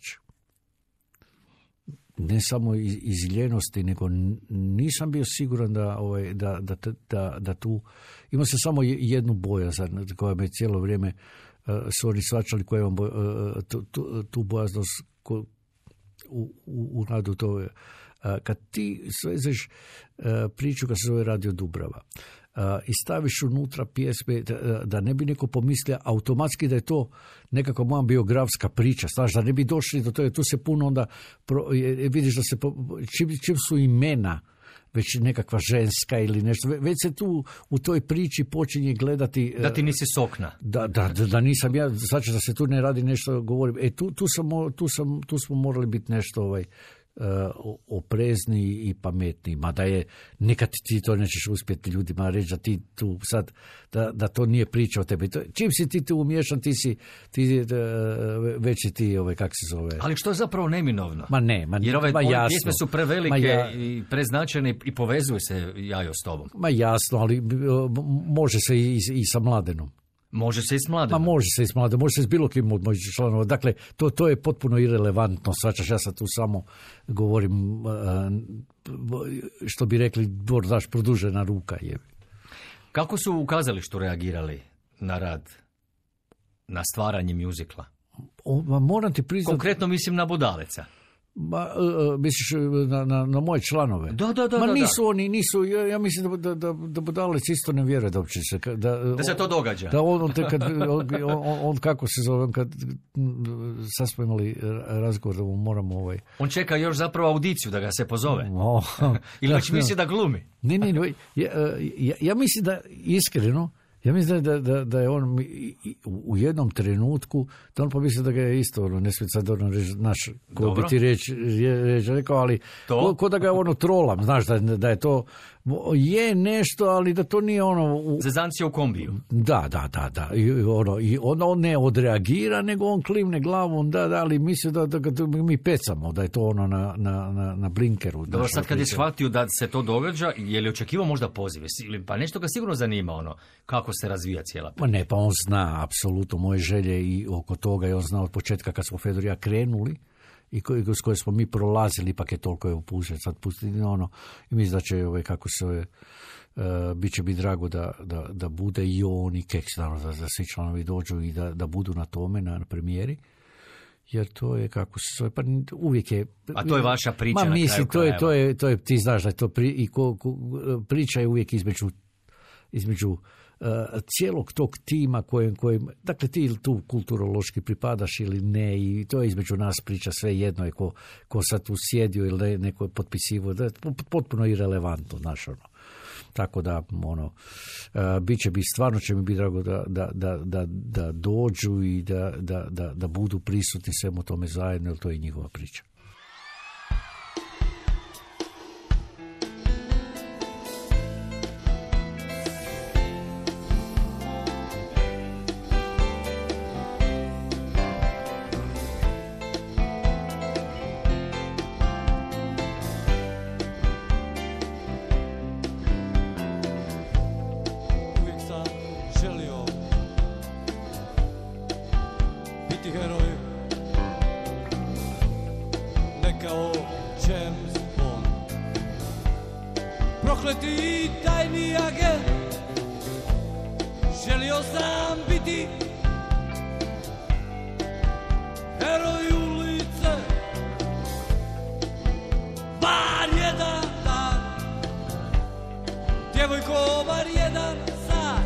Ne samo iz, iz ljenosti, nego nisam bio siguran da, ovaj, da, da, da, da tu, imao sam samo jednu bojazan koja me cijelo vrijeme uh, su oni svačali, koja imam boj, uh, tu, tu, tu bojaznost ko, u, u, u radu to je. Uh, kad ti svezeš uh, priču kad se zove Radio Dubrava, Uh, i staviš unutra pjesme da, da ne bi neko pomislio automatski da je to nekako moja biografska priča, znaš, da ne bi došli do toga, tu se puno onda pro, je, vidiš da se po, čim, čim su imena već nekakva ženska ili nešto, već se tu u toj priči počinje gledati da ti nisi Sokna, da, da, da, da nisam ja, znači da se tu ne radi nešto, govorim, e tu, tu, sam, tu, sam, tu smo morali biti nešto ovaj, oprezniji i pametniji. Mada je, nikad ti to nećeš uspjeti ljudima reći da ti tu sad, da, da to nije priča o tebi. To, čim si ti tu umiješan, ti si, ti, već si ti, ovaj, kak se zove. Ali što je zapravo neminovno? Ma ne, ma, jer ove ma jasno. pjesme su prevelike ja, i preznačajne i povezuju se Jajo s tobom. Ma jasno, ali može se i, i sa Mladenom. Može se i s Mladenom. Ma može se i s Mladenom, može se s bilo kim od mojih članova. Dakle, to, to je potpuno irelevantno. Svačaš, ja sad tu samo govorim, što bi rekli, dvor daš produžena ruka. Je. Kako su u kazalištu reagirali na rad, na stvaranje mjuzikla? O, ma moram ti priznati... Konkretno mislim na Budaleca. Ma, uh, misliš na, na, na moje članove? Da, da, da. Ma da, nisu da. oni, nisu, ja, ja mislim da, da, da Budalec isto ne vjeruje da uopće se... Da, da se to događa. Da on, on, te kad, on, on, on kako se zove, kad sad smo imali razgovor da mu moramo ovaj... On čeka još zapravo audiciju da ga se pozove. Oh, ili već misli da glumi. Ne, ne, ne, ja, ja, ja mislim da iskreno, ja mislim da, da, da je on u jednom trenutku, da on pomisli da ga je isto, ono, ne smije sad ono reći, znaš, ko bi ti reći, reč, rekao, ali ko, ko da ga je ono trolam, znaš, da, da je to, je nešto, ali da to nije ono... U... Zezancija u kombiju. Da, da, da, da, i, ono, i on, on ne odreagira, nego on klimne glavom, da, da, ali misli da, da, da mi pecamo, da je to ono na, na, na, na blinkeru. Dobro, sad kad je shvatio da se to događa, je li očekivao možda pozive? Pa nešto ga sigurno zanima, ono, kako se razvija cijela priča. Ma ne, pa on zna apsolutno moje želje i oko toga i on zna od početka kad smo Fedor i ja krenuli i ko, s koje smo mi prolazili, ipak je toliko je upušen, sad pustiti ono i mislim da će ovaj, kako se uh, bit će mi drago da, da, da bude i on i Keks, da, da svi članovi dođu i da, da budu na tome, na, na premijeri. Jer to je kako se zove, pa uvijek je... A to je vaša priča ma, na misli, kraju krajeva. To je, to je, to je, ti znaš da je to pri, i ko, ko, priča je uvijek između, između uh, cijelog tog tima kojem, kojem, dakle ti tu kulturološki pripadaš ili ne i to je između nas priča, sve jedno je ko, ko sad tu sjedio ili neko je potpisivo, da je potpuno irelevantno, znaš ono. Tako da, ono, uh, bit će bi, stvarno će mi biti drago da, da, da, da, da dođu i da, da, da, da budu prisutni svemu tome zajedno, jer to je njihova priča. Prokleti tajni agent, želio sam biti heroj ulice, bar jedan dan, djevojko bar jedan sat.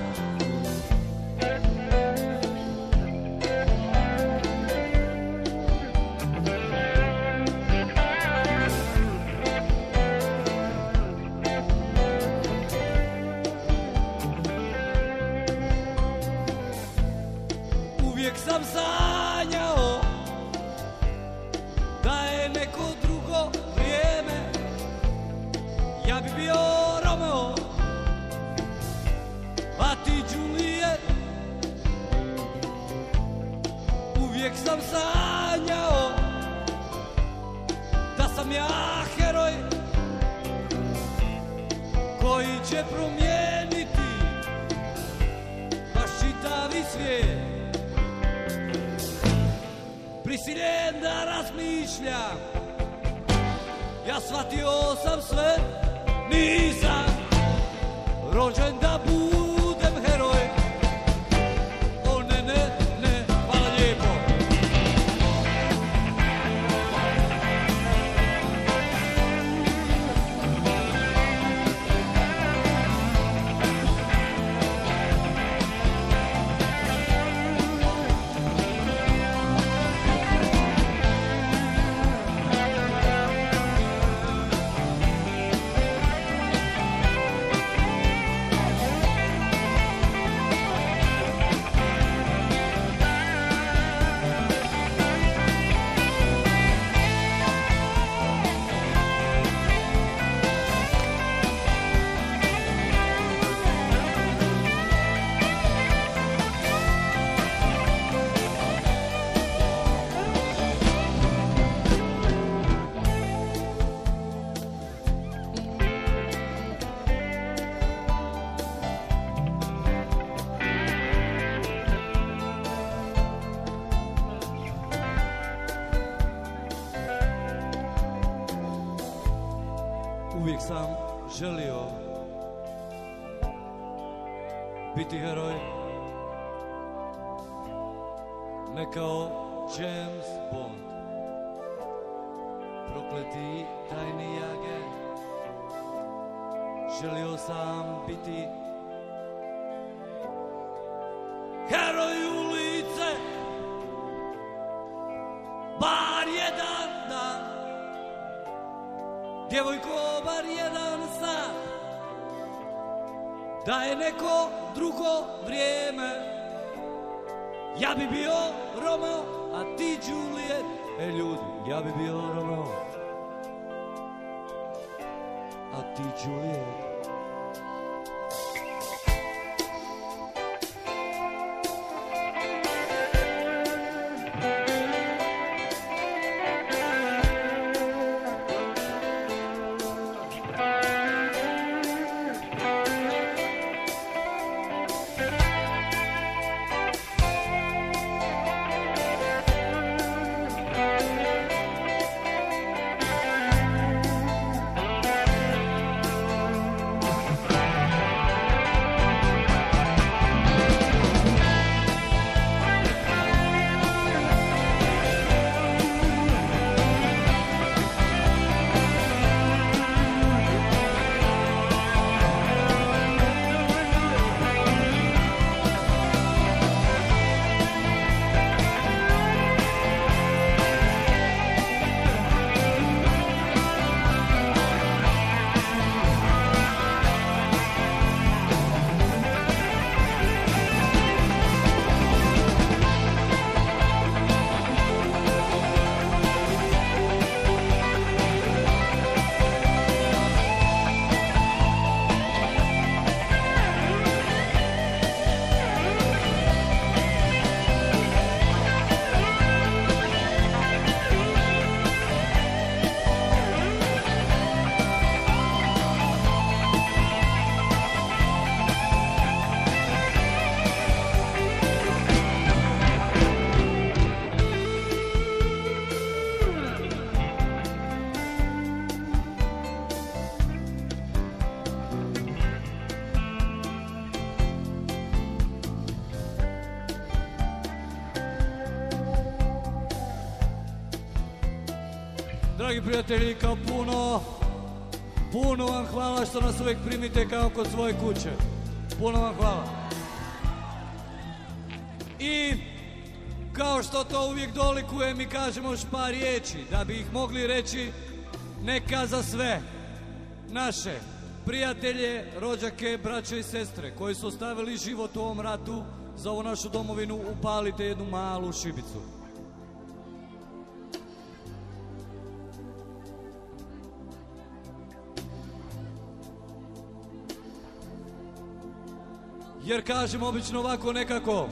Sam sanjao da je neko drugo vrijeme, ja bi bio Romeo, a ti Juliet. Uvijek sam sanjao da sam ja heroj koji će promijeniti baš čitavi svijet. Prisiljen da razmišljam, ja shvatio sam sve, nisam rođen da budem heroj. O ne, ne, ne, hvala lijepo. uvijek sam želio biti heroj, ne kao James Bond, prokleti tajni agent. Želio sam biti heroj ulice, bar jedan dan, djevojko, bar jedan sat, da je neko drugo vrijeme, ja bi bio Romeo, a ti Juliet. E ljudi, ja bi bio Romeo, a ti Juliet. Dragi prijatelji, kao puno, puno vam hvala što nas uvijek primite kao kod svoje kuće. Puno vam hvala. I kao što to uvijek dolikuje, mi kažemo još par riječi, da bi ih mogli reći neka za sve naše prijatelje, rođake, braće i sestre koji su ostavili život u ovom ratu za ovu našu domovinu, upalite jednu malu šibicu. Jer kažem obično ovako nekako: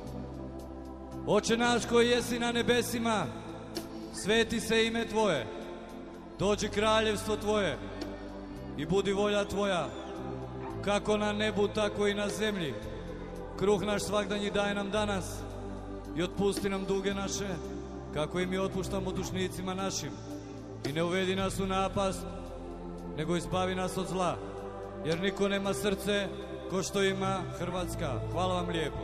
Oče naš koji jesi na nebesima, sveti se ime Tvoje, dođi kraljevstvo Tvoje i budi volja Tvoja, kako na nebu, tako i na zemlji. Kruh naš svagdanji daj nam danas i otpusti nam duge naše, kako i mi otpuštamo dužnicima našim. I ne uvedi nas u napast, nego izbavi nas od zla, jer niko nema srce ko što ima Hrvatska. Hvala vam lijepo.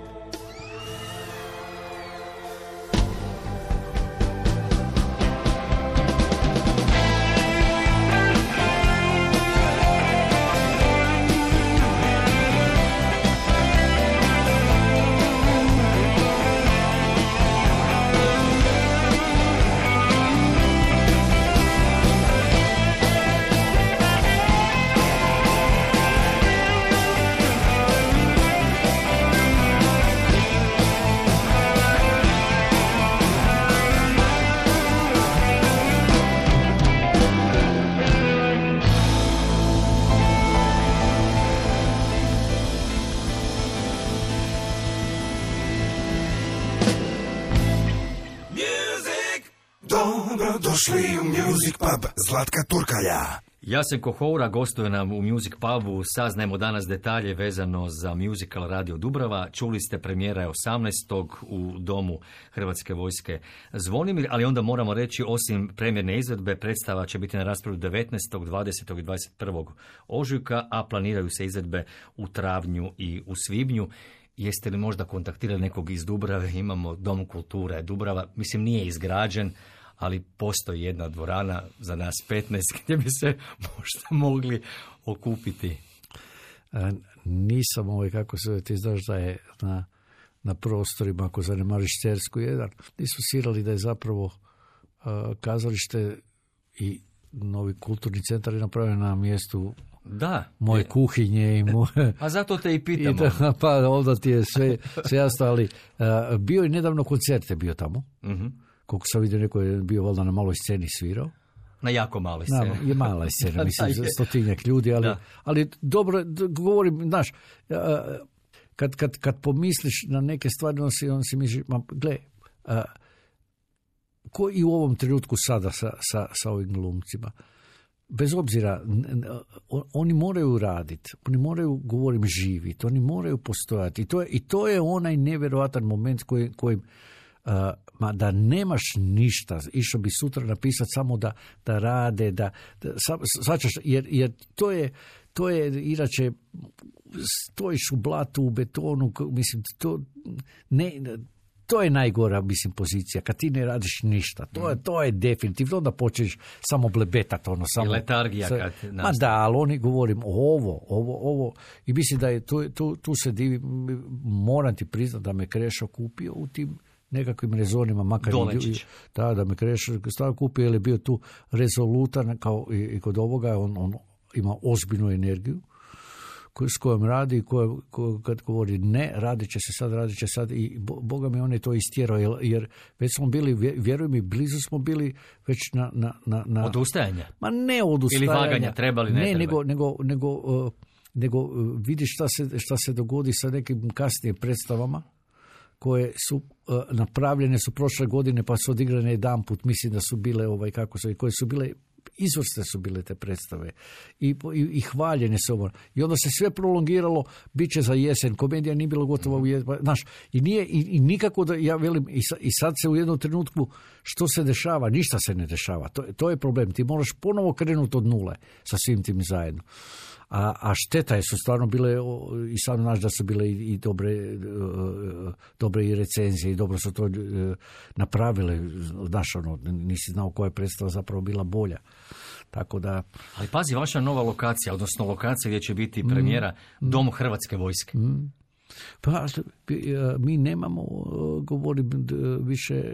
Dobro došli u Music Pub Zlatka Turkalja. Jasen Kohoura gostuje nam u Music Pubu. Saznajemo danas detalje vezano za musical Radio Dubrava. Čuli ste, premijera je osamnaestog u Domu Hrvatske vojske Zvonimir, ali onda moramo reći, osim premijerne izvedbe, predstava će biti na raspravi devetnaestog, dvadesetog i dvadeset prvog ožujka, a planiraju se izvedbe u travnju i u svibnju. Jeste li možda kontaktirali nekog iz Dubrave? Imamo Dom kulture Dubrava. Mislim, nije izgrađen, ali postoji jedna dvorana za nas petnaest gdje bi se možda mogli okupiti. A, nisam ovaj, kako se ti znaš da je na, na prostorima, ako zanemariš Cersku jedan, nisu sirali da je zapravo a, kazalište i novi kulturni centar je napravljen na mjestu da, moje je. kuhinje i moje... A zato te i pitamo. I da, pa onda ti je sve, sve jasno, ali a, bio je nedavno koncert je bio tamo. Mhm. Koliko sam vidio, neko je bio valjda na maloj sceni svirao. Na jako maloj sceni. Na, je mala scena, mislim, stotinjak ljudi, ali, ali dobro, govorim, znaš, kad, kad, kad pomisliš na neke stvari, on si, on si misli, ma, gle, a, ko i u ovom trenutku sada sa, sa, sa ovim glumcima, bez obzira, oni moraju raditi, oni moraju, govorim, živiti, oni moraju postojati. I to je, i to je onaj nevjerojatan moment koji, kojim Uh, ma da nemaš ništa, išao bi sutra napisati samo da, da rade, da, da svačaš, jer, jer to je, to je inače stojiš u blatu, u betonu, mislim, to ne, to je najgora, mislim, pozicija, kad ti ne radiš ništa, to je, to je definitivno, onda počneš samo blebetati, ono, samo... I letargija sa, kad nastavi. Ma da, ali oni govorim, ovo, ovo, ovo, i mislim da je tu, tu, tu se divi, moram ti priznati da me Krešo kupio u tim nekakvim rezonima, makar i, da, da me Krešo stav kupio, jer je bio tu rezolutan, kao i, i kod ovoga, on, on ima ozbiljnu energiju koju, s kojom radi, koja, koja, kad govori ne, radit će se sad, radit će sad, i bo, Boga mi on je to istjerao, jer, jer već smo bili, vjeruj mi, blizu smo bili već na... na, na, na odustajanja? Ma ne odustajanja. Ili vaganja, trebali, ne, ne treba. nego, nego, nego, uh, nego uh, vidiš šta se, šta se dogodi sa nekim kasnijim predstavama, koje su uh, napravljene su prošle godine, pa su odigrane jedan put, mislim da su bile, ovaj, kako su, koje su bile, izvrsne su bile te predstave i, i, i hvaljene su ovo. I onda se sve prolongiralo, bit će za jesen, komedija nije bilo gotovo u jesen, znaš, i nije, i, i nikako da, ja velim, i, sa, i sad se u jednom trenutku, što se dešava? Ništa se ne dešava, to, to je problem, ti moraš ponovo krenuti od nule sa svim tim zajedno. A, a šteta je su stvarno bile, i sam znaš da su bile i, i dobre, dobre i recenzije i dobro su to napravile, znaš, ono, nisi znao koja je predstava zapravo bila bolja. Tako da... Ali pazi, vaša nova lokacija, odnosno lokacija gdje će biti premijera, mm. Dom Hrvatske vojske. Mm. Pa mi nemamo, govorim, više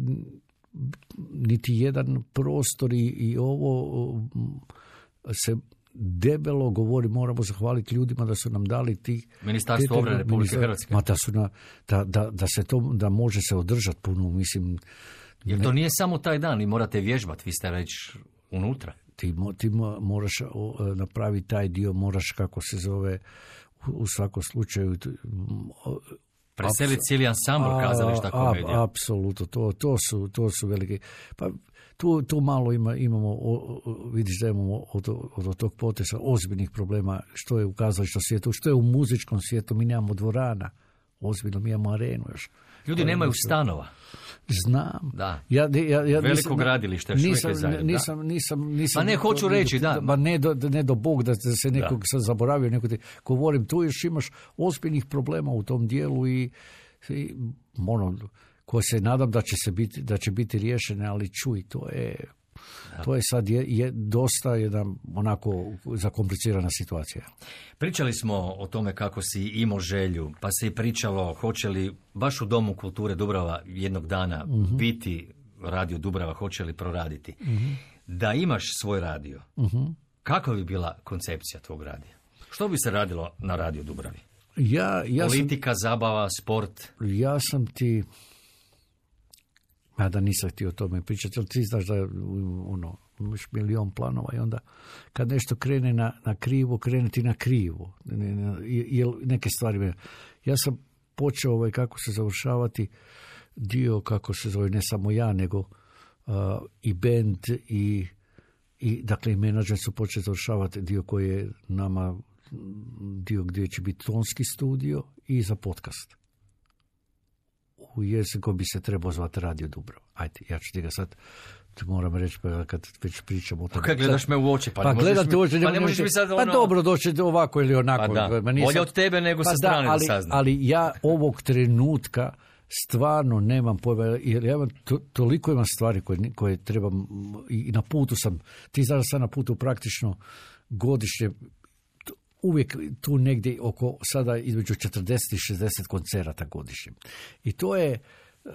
niti jedan prostor i, i ovo se... debelo govori, moramo zahvaliti ljudima da su nam dali ti... Ministarstvo obrane Republike Hrvatske. Ma da, su na, da, da, da se to, da može se održati puno, mislim... Jer to nije samo taj dan, vi morate vježbati, vi ste već unutra. Ti, ti moraš napraviti taj dio, moraš, kako se zove, u, u svakom slučaju... Preseliti cijeli ansambl kazališta komedija. Apsolutno, to, to, su, to su velike... Pa, Tu, tu malo ima, imamo, o, o, vidiš da imamo od, od, od tog potesa ozbiljnih problema, što je u kazališnom svijetu, što je u muzičkom svijetu, mi nemamo dvorana, ozbiljno, mi imamo arenu još. Ljudi to nemaju stanova. Znam. Da. Ja, ja, ja, Veliko nisam, gradilište, još nisam, uvijek je zajedno. Nisam, nisam, nisam, Ma ne, hoću reći, da. Ma ne do, ne do Bog da, da se nekog sad zaboravio, neko ti govorim, tu još imaš ozbiljnih problema u tom dijelu i, i ono, koje se nadam da će se biti, da će biti riješene, ali čuj, to je, da. to je sad je, je dosta jedna onako zakomplicirana situacija. Pričali smo o tome kako si imao želju, pa se i pričalo hoće li baš u Domu kulture Dubrava jednog dana uh-huh. biti radio Dubrava, hoće li proraditi. Uh-huh. Da imaš svoj radio, uh-huh. kakva bi bila koncepcija tvog radija? Što bi se radilo na radio Dubravi? Ja, ja Politika, sam, zabava, sport? Ja sam ti... Ja da nisam htio o tome pričati, ali ti znaš da ono, imaš milion planova i onda kad nešto krene na, na krivo, krene ti na krivo. Jer neke stvari... Ja sam počeo ovaj, kako se završavati dio, kako se zove, ne samo ja, nego uh, i bend i I dakle i menadžer su počeli završavati dio koji je nama dio gdje će biti tonski studio i za podcast. U jesen koji bi se trebao zvati Radio Dubrava. Ajde, ja ću ti ga sad ti moram reći pa kad već pričamo o tome. Pa kad gledaš me u oči, pa, pa ne možeš mi, oči, pa ne možeš mi sad ono... Pa dobro, doći ovako ili onako. Pa da, bolje od tebe nego pa sa strane da, ali, da saznam. Ali ja ovog trenutka stvarno nemam pojma, jer ja imam to, toliko imam stvari koje, koje trebam i na putu sam, ti znaš sam na putu praktično godišnje, uvijek tu negdje oko sada između četrdeset i šezdeset koncerata godišnje. I to je, uh,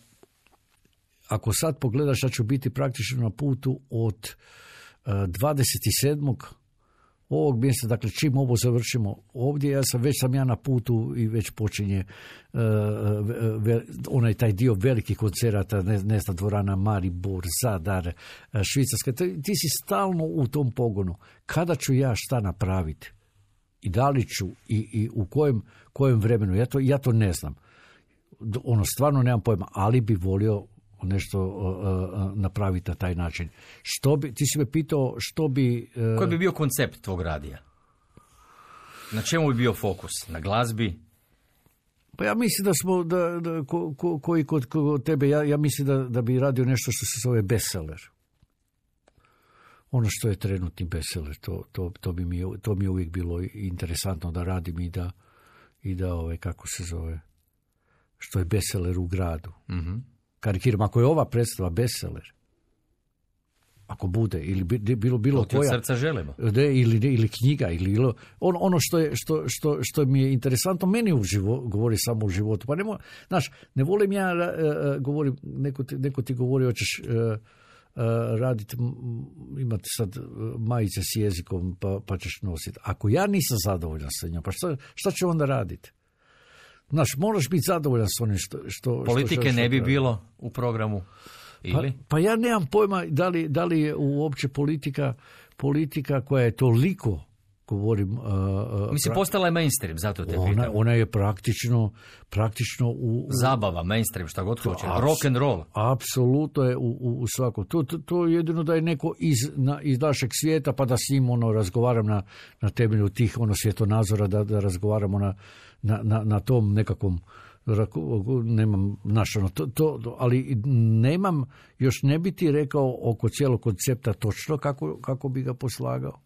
ako sad pogledaš, ja ću biti praktično na putu od uh, dvadeset sedmog ovog mjeseca, dakle čim ovo završimo ovdje, ja sam već sam ja na putu i već počinje uh, ve, onaj taj dio velikih koncerata, ne, ne znam, dvorana Maribor, Zadar, uh, Švicarska, ti, ti si stalno u tom pogonu. Kada ću ja šta napraviti? I da li ću i, i u kojem, kojem vremenu? Ja to, ja to ne znam. Ono, stvarno nemam pojma, ali bi volio nešto uh, uh, napraviti na taj način. Što bi, ti si me pitao što bi... Uh, Koji bi bio koncept tvog radija? Na čemu bi bio fokus? Na glazbi? Pa ja mislim da smo, da, da, ko, ko, koji kod, kod tebe, ja, ja mislim da, da bi radio nešto što se zove bestseller. Ono što je trenutni bestseller, to, to, to, bi mi, to mi je uvijek bilo interesantno da radim i da, i da ove, kako se zove, što je bestseller u gradu. Mm-hmm. Karikiram, ako je ova predstava bestseller, ako bude, ili bilo bilo to koja... od srca želimo. De, ili, ili knjiga, ili on, ono što, je, što, što, što mi je interesantno, meni u životu, govori samo u životu. Pa ne, mo, znaš, ne volim ja, uh, govorim, neko ti, neko ti govori, hoćeš... Uh, Uh, raditi, imati sad majice s jezikom pa, pa ćeš nositi. Ako ja nisam zadovoljan sa njom, pa šta, šta ću onda raditi? Znaš, moraš biti zadovoljan s onim što... što Politike što, što ne bi pravi. Bilo u programu? Ili? Pa, pa ja nemam pojma da li, da li je uopće politika, politika koja je toliko, govorim... Uh, uh, Mislim, postala je mainstream, zato te ona, pitam. ona je praktično, praktično u, u... Zabava, mainstream, šta god hoće. Rock and roll. Apsolutno je u, u, u svakom. To, to, to je jedino da je neko iz, na, iz našeg svijeta, pa da s njim ono, razgovaram na, na temelju tih ono, svjetonazora, da, da razgovaramo na, na, na, na tom nekakvom... nemam naš ono, to, to, ali nemam, još ne bi ti rekao oko cijelog koncepta točno kako, kako bi ga poslagao.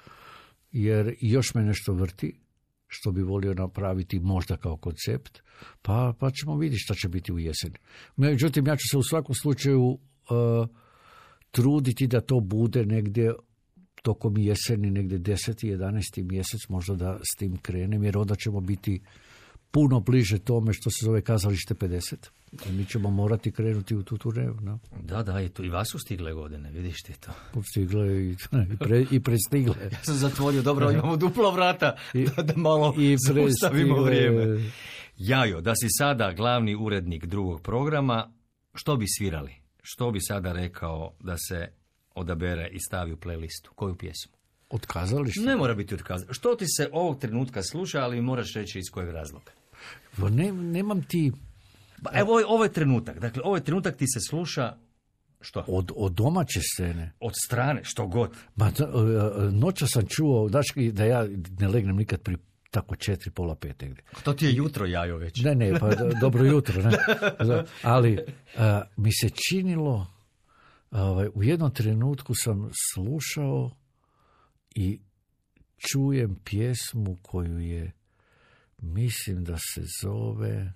Jer još me nešto vrti, što bi volio napraviti možda kao koncept, pa, pa ćemo vidjeti šta će biti u jesen. Međutim, ja ću se u svakom slučaju uh, truditi da to bude negdje tokom jeseni, negdje deseti, jedanaesti mjesec, možda da s tim krenem, jer onda ćemo biti puno bliže tome što se zove Kazalište pedeset. I mi ćemo morati krenuti u tu turneju. No? Da, da, i, tu, i vas su stigle godine, vidiš ti to. Stigle i, i, pre, i prestigle. Ja sam zatvorio, dobro, imamo duplo vrata, I, da, da malo i zaustavimo vrijeme. Jajo, da si sada glavni urednik drugog programa, što bi svirali? Što bi sada rekao da se odabere i stavi u playlistu? Koju pjesmu? Od kazališta? Ne mora biti od kazališta. Što ti se ovog trenutka sluša, ali moraš reći iz kojeg razloga? Ne, nemam ti... Ba, evo, ovo je, ovo je trenutak. Dakle, ovo je trenutak ti se sluša što? Od, od domaće scene. Od strane, što god. Ma, noća sam čuo, daš, da ja ne legnem nikad pri tako četiri, pola pet negdje. To ti je jutro, Jajo, već. Ne, ne, pa dobro jutro. Ne. Ali a, mi se činilo, a, u jednom trenutku sam slušao i čujem pjesmu koju je, mislim da se zove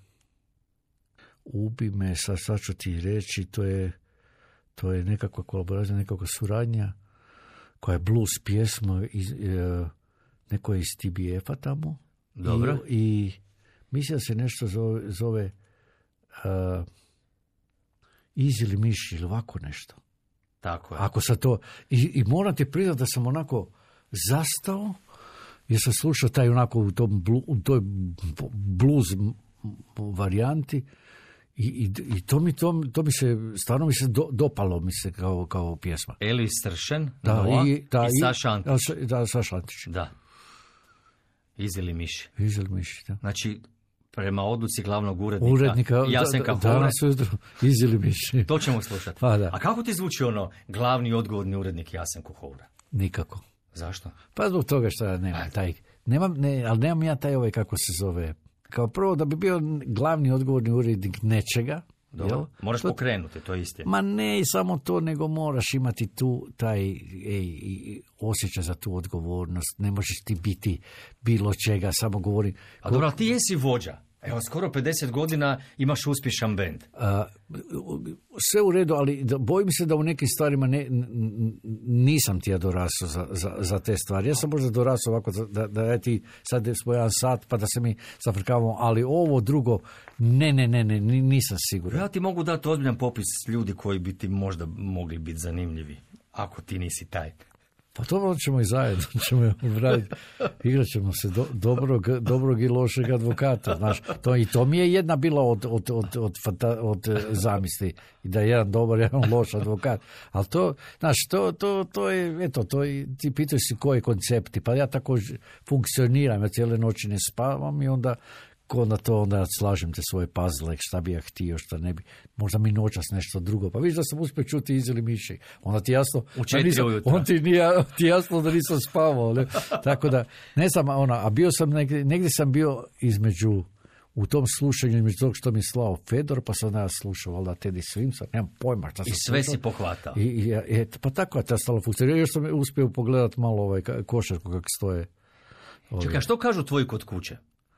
Ubi me, sad, sad ću ti reći, to je, to je nekakva kolaboracija, nekakva suradnja, koja je blues pjesma, iz, e, neko je iz T B F-a tamo. Dobro. I, i mislim da se nešto zove, zove uh, Iz ili miš ili ovako nešto. Tako je. Ako sam to, i, i moram ti priznati da sam onako zastao, jer sam slušao taj onako u, tom blu, u toj blues varijanti i, i, i to, mi, to, to mi se, stvarno mi se do, dopalo mi se kao, kao pjesma. Eli Stršen, da, Noa, i, da, i Saša Antić. Da, Saša Antić. Da. Iz ili miši. Iz ili miši, da. Znači, prema odluci glavnog urednika, Urednika Jasenka da, Hore. danas ujutro izili miši. To ćemo slušati. Pa da. A kako ti zvuči ono glavni odgovorni urednik Jasenko Hore? Nikako. Zašto? Pa zbog toga što ja nemam taj, nemam, ne, ali nemam ja taj ovaj, kako se zove, kao prvo da bi bio glavni odgovorni urednik nečega. Dobro. Jel? Moraš to, pokrenuti, to je istina. Ma ne i samo to, nego moraš imati tu taj ej, osjećaj za tu odgovornost. Ne možeš ti biti bilo čega, samo govorim. A dobro, ali ti jesi vođa. Evo, skoro pedeset godina imaš uspješan bend. A, sve u redu, ali da, bojim se da u nekim stvarima ne, n, nisam ti ja dorasao za, za, za te stvari. Ja sam možda dorasao ovako da, da ja ti sad smo jedan sat pa da se mi zafrkavamo, ali ovo drugo, ne, ne, ne, ne, nisam siguran. Ja ti mogu dati ozbiljan popis ljudi koji bi ti možda mogli biti zanimljivi, ako ti nisi taj. Pa to ćemo i zajedno, ćemo raditi, igrat ćemo se do, dobrog, dobrog i lošeg advokata, znaš, to, i to mi je jedna bila od, od, od, od, fanta, od zamisli, i da je jedan dobar, jedan loš advokat, ali to, znaš, to, to, to je, eto, to je, ti pitaju si koji koncepti, pa ja tako funkcioniram, ja cijele noći ne spavam i onda onda to, onda slažem te svoje puzzle, šta bi ja htio, šta ne bi, možda mi noćas nešto drugo, pa vidiš da sam uspio čuti izili miši, onda ti jasno, u četiri nisam, ujutro. On ti, nije, ti jasno da nisam spavao, ne? Tako da, ne znam, ona, a bio sam negdje, negdje sam bio između, u tom slušanju, između tog što mi je slao Fedor, pa sam ja slušao, valjda Teddy Swimsa, nemam pojma šta sam I sve slušao. si pohvatao. I, i, i, pa tako je ta stala funkcija. Još sam uspio pogledati malo ovaj košarku kako stoje. Ovaj. Čekaj, što kažu tvoji kod kuće?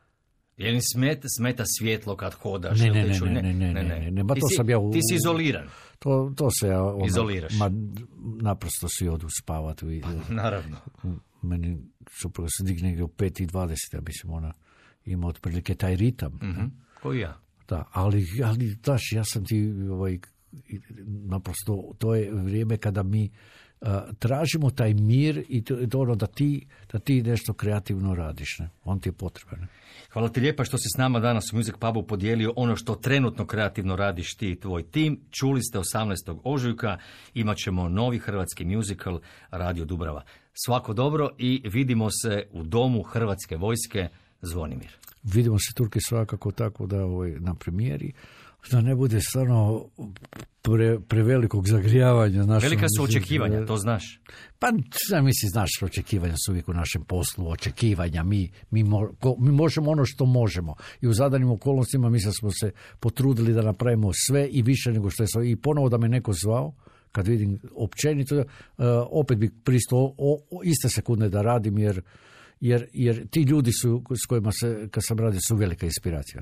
Je li smeta, smeta svjetlo kad hodaš? Ne, ne, ne, ne, ne, ne, ne, ne, ne, ba to si, sam ja u, ti si izoliran. To, to se ja... Ono, izoliraš. Ma, naprosto svi odu spavati. I, naravno. Meni supravo se digne u pet i dvadeset, ja mislim, ona ima otprilike taj ritam. Mm-hmm. Koji ja? Da, ali, ali daš, ja sam ti, ovaj, naprosto, to je vrijeme kada mi uh, tražimo taj mir i to, to ono da ti, da ti nešto kreativno radiš, ne? On ti je potreban. Ne? Hvala ti lijepa što si s nama danas u Music Pubu podijelio ono što trenutno kreativno radiš ti i tvoj tim. Čuli ste osamnaestog ožujka, imat ćemo novi hrvatski musical Radio Dubrava. Svako dobro i vidimo se u domu Hrvatske vojske. Zvonimir. Vidimo se Turki svakako tako da ovaj, na premijeri, da ne bude stvarno pre, prevelikog zagrijavanja. Našom, velika su očekivanja, to znaš? Pa, misli, znaš, očekivanja su uvijek u našem poslu, očekivanja, mi, mi, mo, ko, mi možemo ono što možemo. I u zadanim okolnostima mislim smo se potrudili da napravimo sve i više nego što je sve. I ponovo da me neko zvao, kad vidim općenito, uh, opet bi pristao o, o, iste sekunde da radim, jer Jer, jer ti ljudi su, s kojima se, kad sam radio, su velika inspiracija.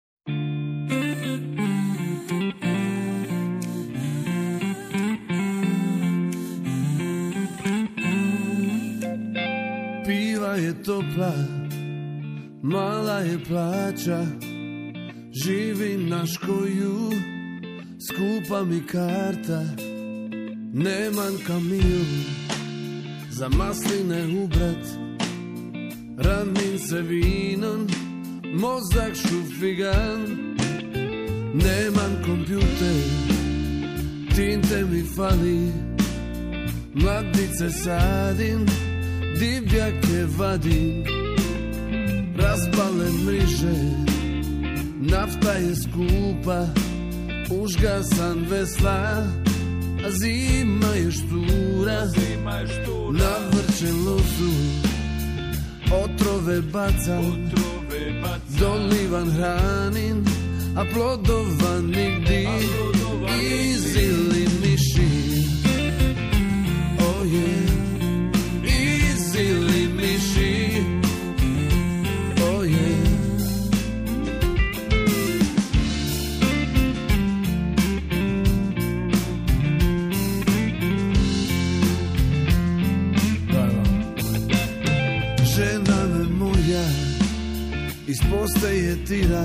Piva je topla, mala je plaća, živim na škoju, skupa mi karta, nemam kamion, za masline ubrat, ranim se vinom, mozak šufigan, nemam kompjuter, tinte mi fali, mladice sadim, divljake vadim, raspale mriže, nafta je skupa, užgasan vesla, a zima je štura, navrćen lozu, otrove bacam, dolivan hranim, a plodovan nigdi, izili miši, oh yeah, izili miši, oh yeah. Žena me moja iz postaje tira,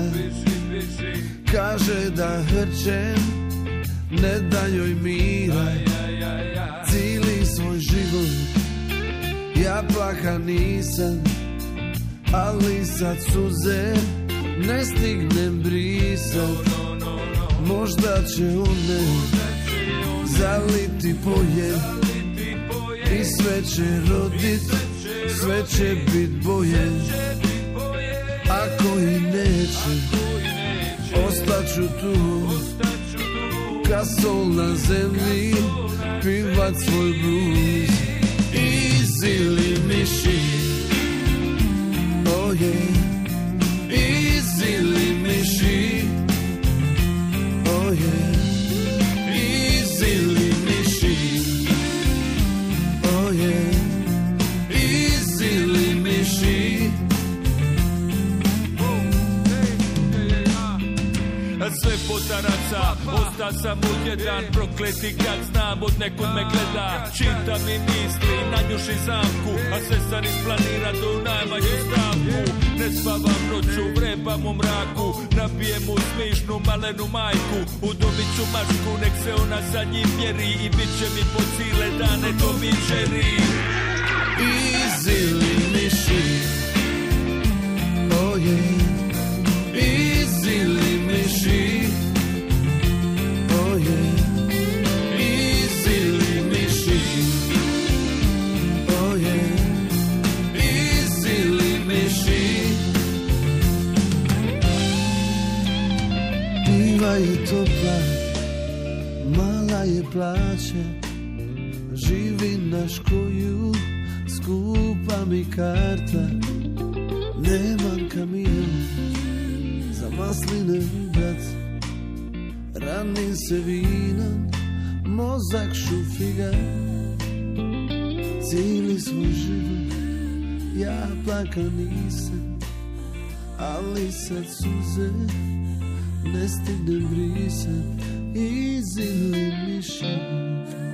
kaže da hrčem, ne da joj mira, cijeli svoj život ja plaha nisam, ali sad suze ne stignem brisat, možda će one zaliti boje i sve će rodit, sve će bit boje, Ako i neće, ostaću tu, ka sol na zemlji, pivat svoj bluz. Easy li miši, oh yeah. Easy li miši, oh yeah. Easy li miši, oh yeah. Easy li miši. Sve potaraca, osta sam odjedan, prokleti kad znam od nekud me gleda. Čita mi misli, nanjuši zamku, a sve sam isplanira do najmanju stavku. Ne spavam noću, vrebam u mraku, nabijem u smišnu malenu majku. Udomit ću mačku, nek se ona za njim mjeri i bit će mi po cijele dane to mi žeri. Easy li miši, oh yeah. Easy li miši, oh yeah. Easy li miši, oh yeah. Easy li miši. Piva je topla, mala je plaća, živi naš koju, skupa mi karta. Nemam kamion za masline brat, ranim se vinom, mozak šufiga. Cijeli svoj život ja plaka nisam, ali sad suze ne stignem brisat. Easy li miši,